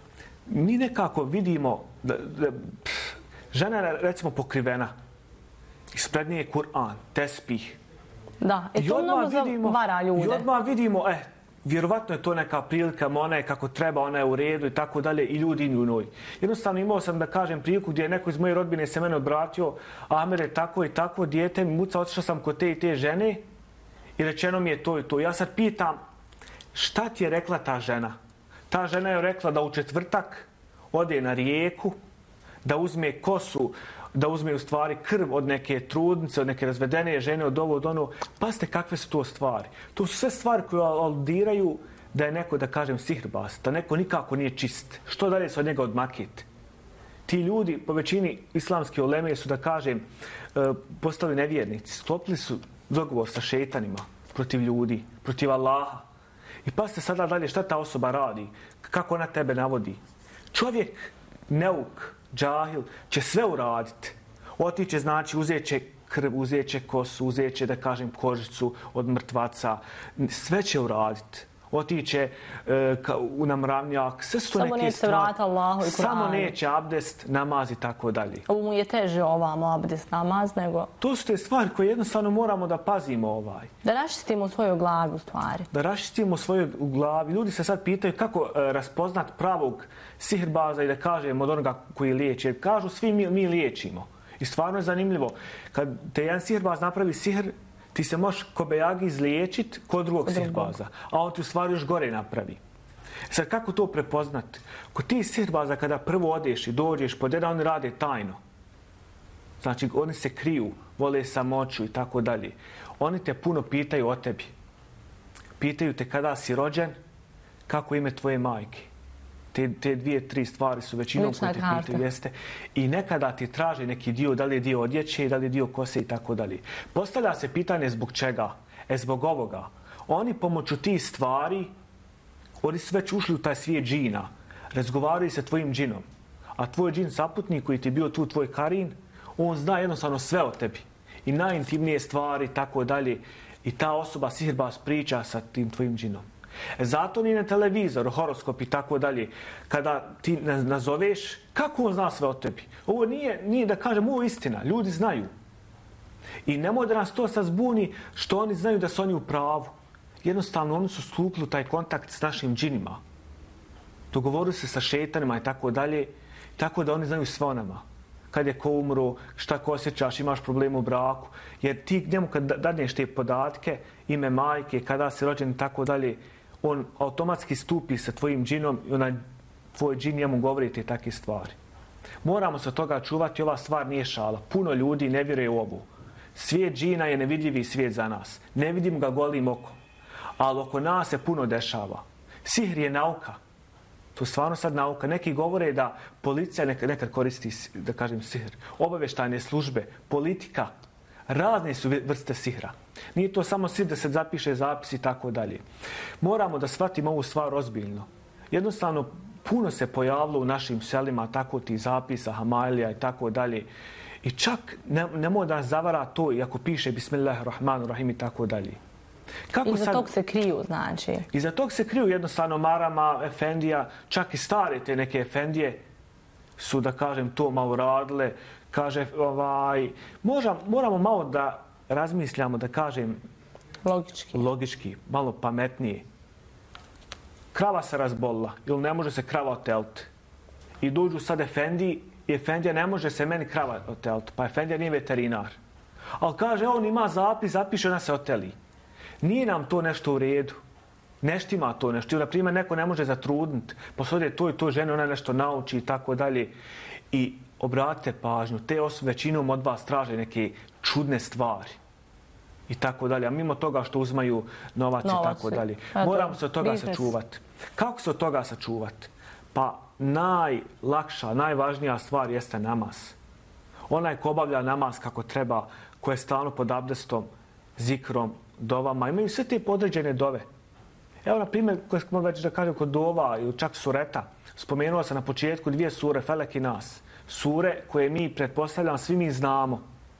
mi nekako vidimo da, da pff, žena je, recimo, pokrivena. Ispred nje je Kur'an, tespih. Da, i to mnogo zavara ljude. I odmah vidimo, eh, vjerovatno je to neka prilika, ona je kako treba, ona je u redu i tako dalje, i ljudi idu u njoj. Jednostavno imao sam, da kažem, priliku gdje je neko iz moje rodbine se mene obratio, Ahmed je tako i tako, dijete mi muca, otišao sam kod te i te žene i rečeno mi je to i to. Ja sad pitam, šta ti je rekla ta žena? Ta žena je rekla da u četvrtak ode na rijeku, da uzme kosu, da uzme u stvari krv od neke trudnice, od neke razvedene žene, od ovo, od ono. Pazite kakve su to stvari. To su sve stvari koje aludiraju da je neko, da kažem, sihirbaz, da neko nikako nije čist. Što dalje se od njega odmakiti? Ti ljudi, po većini islamske uleme, su, da kažem, postali nevjernici. Sklopili su dogovor sa šejtanima protiv ljudi, protiv Allaha. I pazite sada dalje šta ta osoba radi, kako ona tebe navodi. Čovjek, neuk, džahil, će sve uraditi. Otiće, znači, uzet će krv, uzet će kosu, uzet će, da kažem, kožicu od mrtvaca. Sve će uraditi. otiće e, ka, u namravnjak, sve su to samo neke stvari. Samo neće Allahu i Kur'anu. Samo neće abdest, namaz i tako dalje. Ovo mu je teže ovamo abdest, namaz, nego... To su te stvari koje jednostavno moramo da pazimo ovaj. Da raščistimo u svojoj glavi u stvari. Da raščistimo u svojoj glavi. Ljudi se sad pitaju kako e, raspoznat pravog sihirbaza i da kažemo od onoga koji liječi. Jer kažu svi mi, mi liječimo. I stvarno je zanimljivo. Kad te jedan sihirbaz napravi sihr, ti se možeš kobejagi izliječiti kod drugog sihirbaza, a on ti u stvari još gore napravi. Sad, kako to prepoznati? Kod ti sihirbaza kada prvo odeš i dođeš pod jedan, oni rade tajno. Znači, oni se kriju, vole samoću i tako dalje. Oni te puno pitaju o tebi. Pitaju te kada si rođen, kako ime tvoje majke. Te, te dvije, tri stvari su većinom koje te pitaju, jeste. I nekada ti traže neki dio, da li je dio odjeće, da li je dio kose i tako dalje. Postavlja se pitanje zbog čega? E, zbog ovoga. Oni pomoću tih stvari, oni su već ušli u taj svijet džina. Razgovaraju sa tvojim džinom. A tvoj džin saputnik koji ti je bio tu, tvoj karin, on zna jednostavno sve o tebi. I najintimnije stvari, tako dalje. I ta osoba, sihirbaz, priča sa tim tvojim džinom. Zato ni na televizoru, horoskop i tako dalje, kada ti nazoveš, kako on zna sve o tebi? Ovo nije, nije da kažem, ovo je istina, ljudi znaju. I nemoj da nas to sad zbuni što oni znaju da su oni u pravu. Jednostavno, oni su stupili u taj kontakt s našim džinima. Dogovorili se sa šetanima i tako dalje, tako da oni znaju sve o nama. Kad je ko umro, šta ko osjećaš, imaš problem u braku. Jer ti njemu kad dadneš te podatke, ime majke, kada si rođen i tako dalje, on automatski stupi sa tvojim džinom i onaj tvoj džin njemu govori te takve stvari. Moramo se od toga čuvati, ova stvar nije šala. Puno ljudi ne vjeruje u ovu. Svijet džina je nevidljivi svijet za nas. Ne vidimo ga golim okom. Ali oko nas se puno dešava. Sihr je nauka. To je stvarno sad nauka. Neki govore da policija nekad, nekad koristi, da kažem, sihr. Obavještajne službe, politika, razne su vrste sihra. Nije to samo sihr da se zapiše zapis i tako dalje. Moramo da shvatimo ovu stvar ozbiljno. Jednostavno, puno se pojavilo u našim selima tako ti zapisa, hamailija i tako dalje. I čak ne, nemoj da nas zavara to, iako piše Bismillahirrahmanirrahim i tako dalje. Kako Iza sad, tog se kriju, znači? Iza tog se kriju jednostavno marama, efendija, čak i stare te neke efendije su, da kažem, to malo radile. Kaže, ovaj, možda, moramo malo da razmišljamo, da kažem, logički, logički malo pametnije. Krava se razbolila, ili ne može se krava oteliti. I dođu sad efendiji, i efendija ne može se meni krava oteliti, pa efendija nije veterinar. Ali kaže, on ima zapis, zapiše, ona se oteli. Nije nam to nešto u redu. Nešto ima to nešto. Na primjer, neko ne može zatrudniti. Posodje to i to žene, ona nešto nauči i tako dalje. I obratite pažnju, te osobe većinom od vas traže neke čudne stvari. I tako dalje. A mimo toga što uzmaju novac, novac i tako dalje. Moramo se od toga biznes. sačuvati. Kako se od toga sačuvati? Pa najlakša, najvažnija stvar jeste namaz. Onaj ko obavlja namaz kako treba, ko je stalno pod abdestom, zikrom, dovama, imaju sve te podređene dove. Evo, na primjer, koje smo već da kažem kod dova ili čak sureta, spomenuo sam na početku dvije sure, Felek i Nas. Sure koje mi, pretpostavljam, svi mi znamo.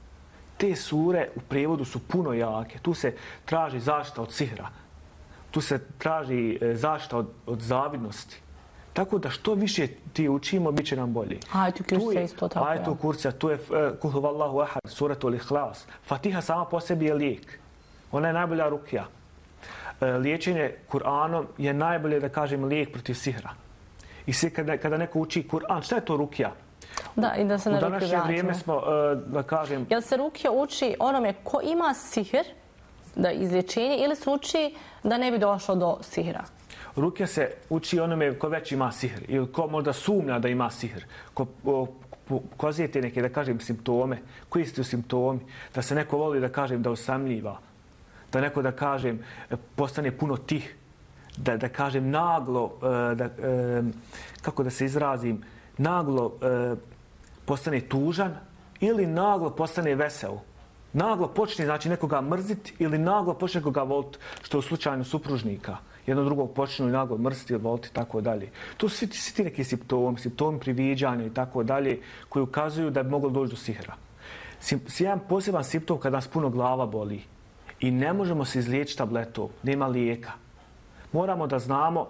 Te sure u prijevodu su puno jake. Tu se traži zaštita od sihra. Tu se traži zaštita od, od zavidnosti. Tako da što više ti učimo, bit će nam bolje. Ajetu kursa isto tako. Ajetu kursa, tu je Kul huvallahu ahad, suratul ihlas. Fatiha sama po sebi je lijek. Ona je najbolja rukija. Liječenje Kur'anom je najbolje, da kažem, lijek protiv sihra. I sve kada, kada neko uči Kur'an, šta je to rukija? Da, i da se na rukiju vratimo. U današnje vrijeme smo, da kažem... Jel se rukija uči onome ko ima sihr, da izlječenje, ili se uči da ne bi došlo do sihra? Rukija se uči onome ko već ima sihr, ili ko možda sumnja da ima sihr, ko pokazujete neke, da kažem, simptome. Koji su simptomi? Da se neko voli, da kažem, da osamljiva. Da neko, da kažem, postane puno tih. Da, da kažem, naglo, da, kako da se izrazim, naglo postane tužan ili naglo postane vesel. Naglo počne, znači, nekoga mrziti ili naglo počne nekoga voliti, što je u slučaju supružnika. Jedno drugog počnu i naglo mrziti ili voliti i tako dalje. To su svi, svi ti neki simptomi, simptomi priviđanja i tako dalje, koji ukazuju da bi moglo doći do sihra. Jedan poseban simptom kada nas puno glava boli i ne možemo se izliječiti tabletom, nema lijeka. Moramo da znamo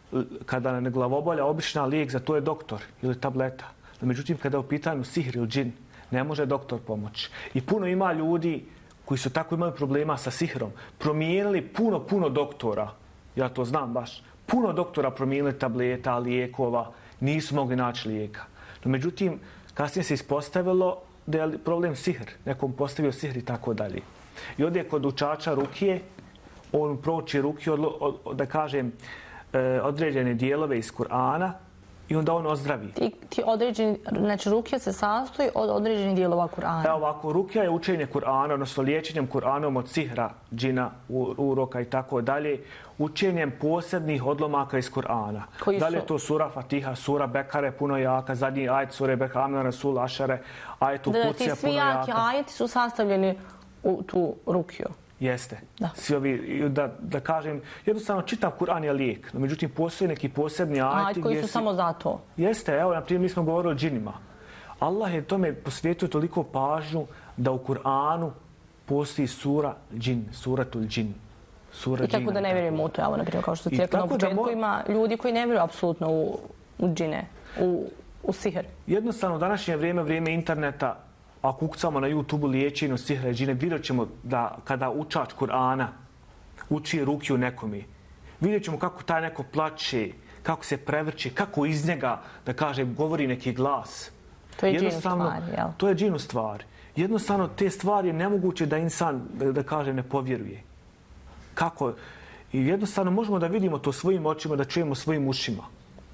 kada nam je glavobolja, obična lijek za to je doktor ili tableta. No, međutim, kada je u pitanju sihr ili džin, ne može doktor pomoći. I puno ima ljudi koji su tako imali problema sa sihrom. Promijenili puno, puno doktora. Ja to znam baš. Puno doktora promijenili tableta, lijekova. Nisu mogli naći lijeka. No, međutim, kasnije se ispostavilo da je problem sihr. Nekom postavio sihr i tako dalje. I ovdje kod učača rukije, on prouči rukije, od, od, da kažem, određene dijelove iz Kur'ana i onda on ozdravi. Ti, ti određeni, znači rukija se sastoji od određenih dijelova Kur'ana. Evo ovako, rukija je učenje Kur'ana, odnosno liječenjem Kur'anom od sihra, džina, uroka i tako dalje, učenjem posebnih odlomaka iz Kur'ana. Da li je to sura Fatiha, sura Bekare, puno jaka, zadnji ajet sure Bekare, Amna Rasul, Ašare, ajet u Kucija, puno jaka. Ti svi jaki ajeti su sastavljeni u tu rukiju. Jeste. Da. Svi ovi, da, da kažem, jednostavno čitav Kur'an je lijek, no međutim postoje neki posebni ajeti. Ajeti koji su si... samo za to. Jeste, evo, na primjer, mi smo govorili o džinima. Allah je tome posvetio toliko pažnju da u Kur'anu postoji sura džin, suratul džin. Sura I tako džina, da ne vjerujemo u to, evo, na primjer, kao što ti rekao na početku, mo... ima ljudi koji ne vjeruju apsolutno u, u džine, u, u sihr. Jednostavno, u današnje vrijeme, vrijeme interneta, ako ukucamo na YouTube-u liječenju sihra i džine, vidjet ćemo da kada učač Kur'ana uči rukiju nekome, vidjet ćemo kako taj neko plače, kako se prevrće, kako iz njega, da kaže, govori neki glas. To je džinu stvar, jel? To je džinu stvar. Jednostavno, te stvari je nemoguće da insan, da, da kaže, ne povjeruje. Kako? I jednostavno možemo da vidimo to svojim očima, da čujemo svojim ušima.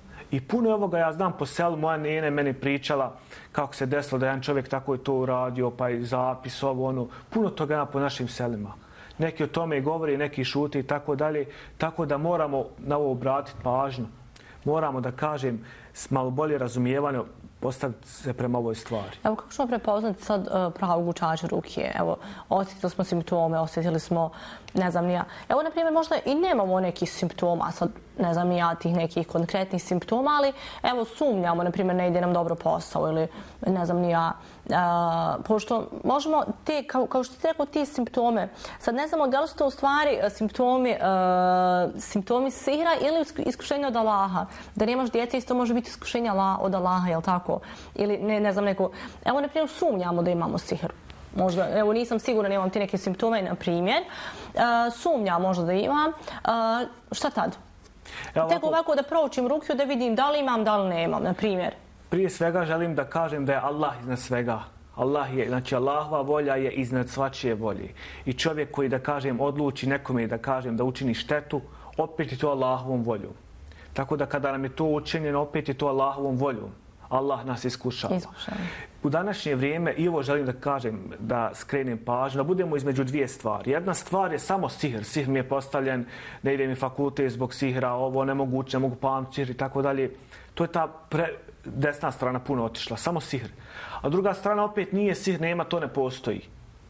I puno ovoga, ja znam po selu, moja nene meni pričala kako se desilo da jedan čovjek tako je to uradio, pa i zapis, ovo, ono. Puno toga ima po našim selima. Neki o tome govori, neki šute i tako dalje. Tako da moramo na ovo obratiti pažnju. Moramo, da kažem, s malo bolje razumijevanje postaviti se prema ovoj stvari. Evo, kako ćemo prepoznati sad uh, pravog učača rukije? Evo, osjetili smo simptome, osjetili smo, ne znam, nija. Evo, na primjer, možda i nemamo nekih simptoma, sad, ne znam, ja tih nekih konkretnih simptoma, ali evo, sumnjamo, na primjer, ne ide nam dobro posao ili, ne znam, nija. Uh, pošto možemo te, kao, kao što ti rekao, ti simptome, sad ne znamo da li su to u stvari simptomi, uh, simptomi sihra ili iskušenja od Allaha. Da nemaš djece, isto može biti iskušenja od Allaha, jel tako? Ili, ne, ne znam, neko... Evo, na primjer, sumnjamo da imamo sihr. Možda, evo, nisam sigurna, nemam ti neke simptome, na primjer. Uh, sumnja možda da imam. Uh, šta tad? Evo, Tek ovako da proučim rukiju, da vidim da li imam, da li nemam, na primjer. Prije svega želim da kažem da je Allah iznad svega. Allah je, znači Allahova volja je iznad svačije volje. I čovjek koji, da kažem, odluči nekome, da kažem, da učini štetu, opet je to Allahovom voljom. Tako da kada nam je to učinjeno, opet je to Allahovom voljom. Allah nas iskušava. Iskušava. U današnje vrijeme, i ovo želim da kažem, da skrenem pažnju, da budemo između dvije stvari. Jedna stvar je samo sihr. Sihr mi je postavljen, ne ide mi fakultet zbog sihra, ovo nemoguće, ne mogu pamti sihr i tako dalje. To je ta pre... desna strana puno otišla, samo sihr. A druga strana opet nije sihr, nema, to ne postoji.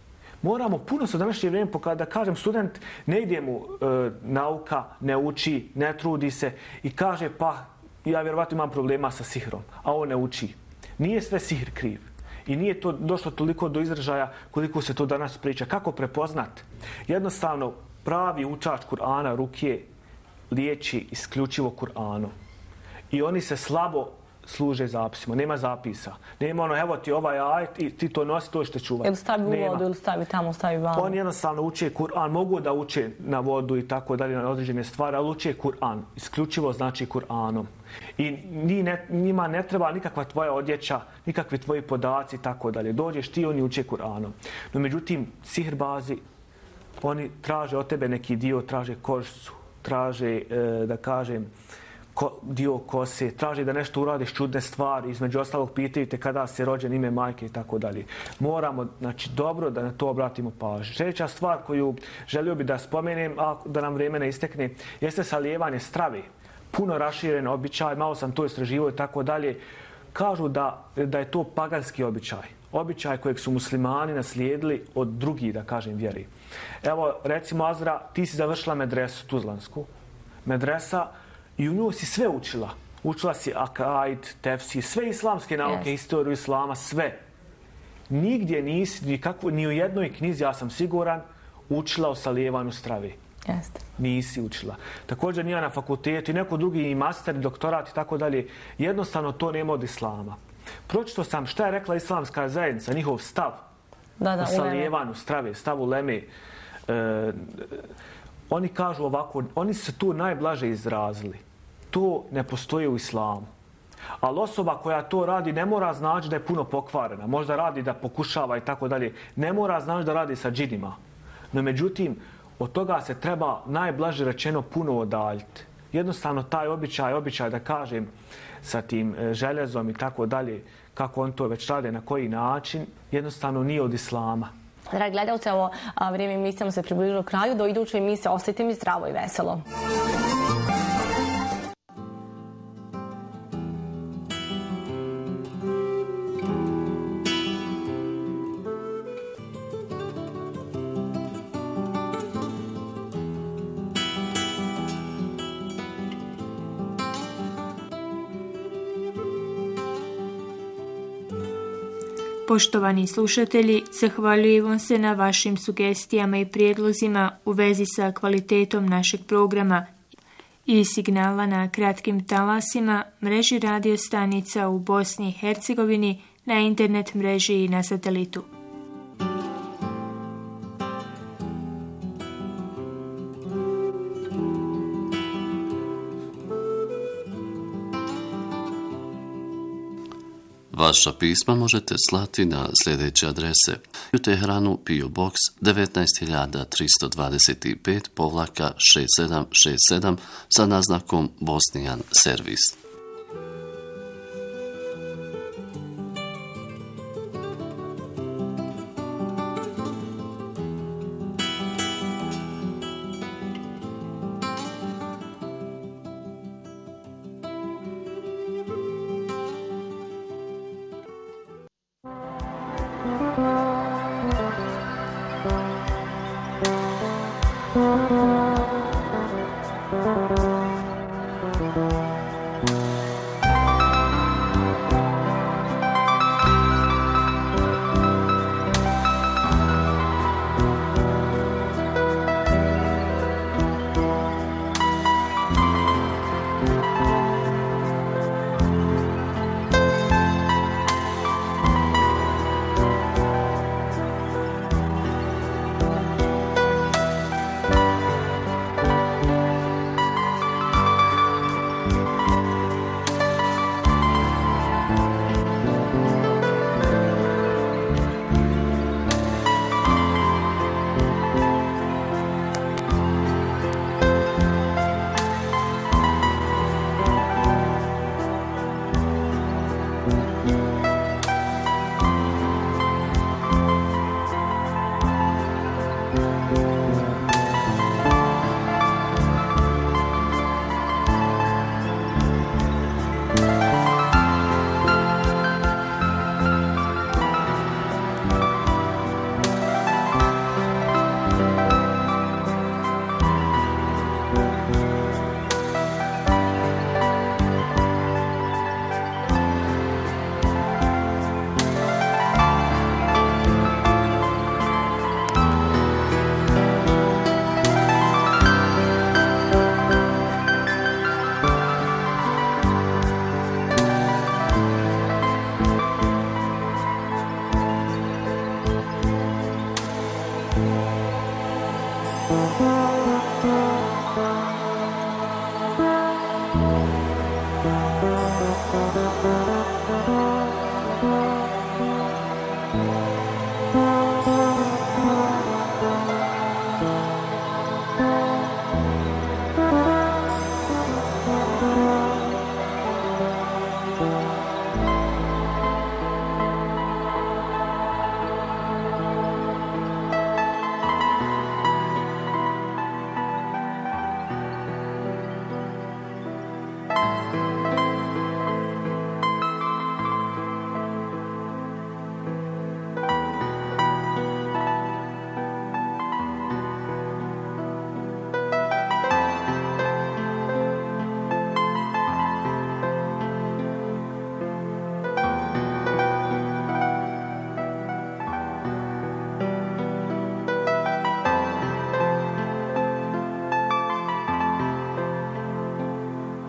Moramo puno se u današnje vrijeme pokazati, da kažem, student ne ide mu e, nauka, ne uči, ne trudi se i kaže, pa ja vjerovatno imam problema sa sihrom, a on ne uči. Nije sve sihr kriv. I nije to došlo toliko do izražaja koliko se to danas priča. Kako prepoznat? Jednostavno, pravi učač Kur'ana, rukije, liječi isključivo Kur'anom. I oni se slabo služe zapisima. Nema zapisa. Nema ono, evo ti ovaj ajet i ti to nosi, to što čuvati. Ili stavi u vodu, ili stavi tamo, stavi vamo. Oni jednostavno uče Kur'an. Mogu da uče na vodu i tako dalje, na određene stvari, ali uče Kur'an. Isključivo znači Kur'anom. I ne, njima ne treba nikakva tvoja odjeća, nikakvi tvoji podaci i tako dalje. Dođeš ti, oni uče Kur'anom. No međutim, sihrbazi, oni traže od tebe neki dio, traže kožicu, traže, e, da kažem, Ko, dio kose, traži da nešto uradiš čudne stvari, između ostalog pitaju te kada si rođen, ime majke i tako dalje. Moramo, znači, dobro da na to obratimo pažnju. Sljedeća stvar koju želio bi da spomenem, a da nam vrijeme ne istekne, jeste salijevanje strave. Puno raširen običaj, malo sam to istraživao i tako dalje. Kažu da, da je to paganski običaj. Običaj kojeg su muslimani naslijedili od drugih, da kažem, vjeri. Evo, recimo, Azra, ti si završila medresu Tuzlansku. Medresa, i u njoj si sve učila. Učila si akaid, tefsir, sve islamske nauke, yes. Historiju islama, sve. Nigdje nisi, nikakvo, ni u jednoj knjizi, ja sam siguran, učila o salijevanju strave. Jeste. Nisi učila. Također nije na fakultetu i neko drugi i master, i doktorat i tako dalje. Jednostavno to nema od islama. Pročito sam šta je rekla islamska zajednica, njihov stav. Da, da, u salijevanju strave, stav uleme. E, oni kažu ovako, oni su tu najblaže izrazili. To ne postoji u islamu. Ali osoba koja to radi ne mora znači da je puno pokvarena. Možda radi da pokušava i tako dalje. Ne mora znači da radi sa džinima. No međutim, od toga se treba najblaže rečeno puno odaljiti. Jednostavno taj običaj, običaj da kažem sa tim željezom i tako dalje, kako on to već rade, na koji način, jednostavno nije od islama. Dragi gledalci, ovo vrijeme emisijama se približilo kraju. Do iduće emisije ostajte mi zdravo i veselo. Poštovani slušatelji, zahvaljujem vam se na vašim sugestijama i prijedlozima u vezi sa kvalitetom našeg programa i signala na kratkim talasima, mreži radio stanica u Bosni i Hercegovini, na internet mreži i na satelitu. Vaša pisma možete slati na sljedeće adrese: u Teheranu P O Box devetnaest hiljada tristo dvadeset pet povlaka šest sedam šest sedam sa naznakom Bosnijan servis. Thank you.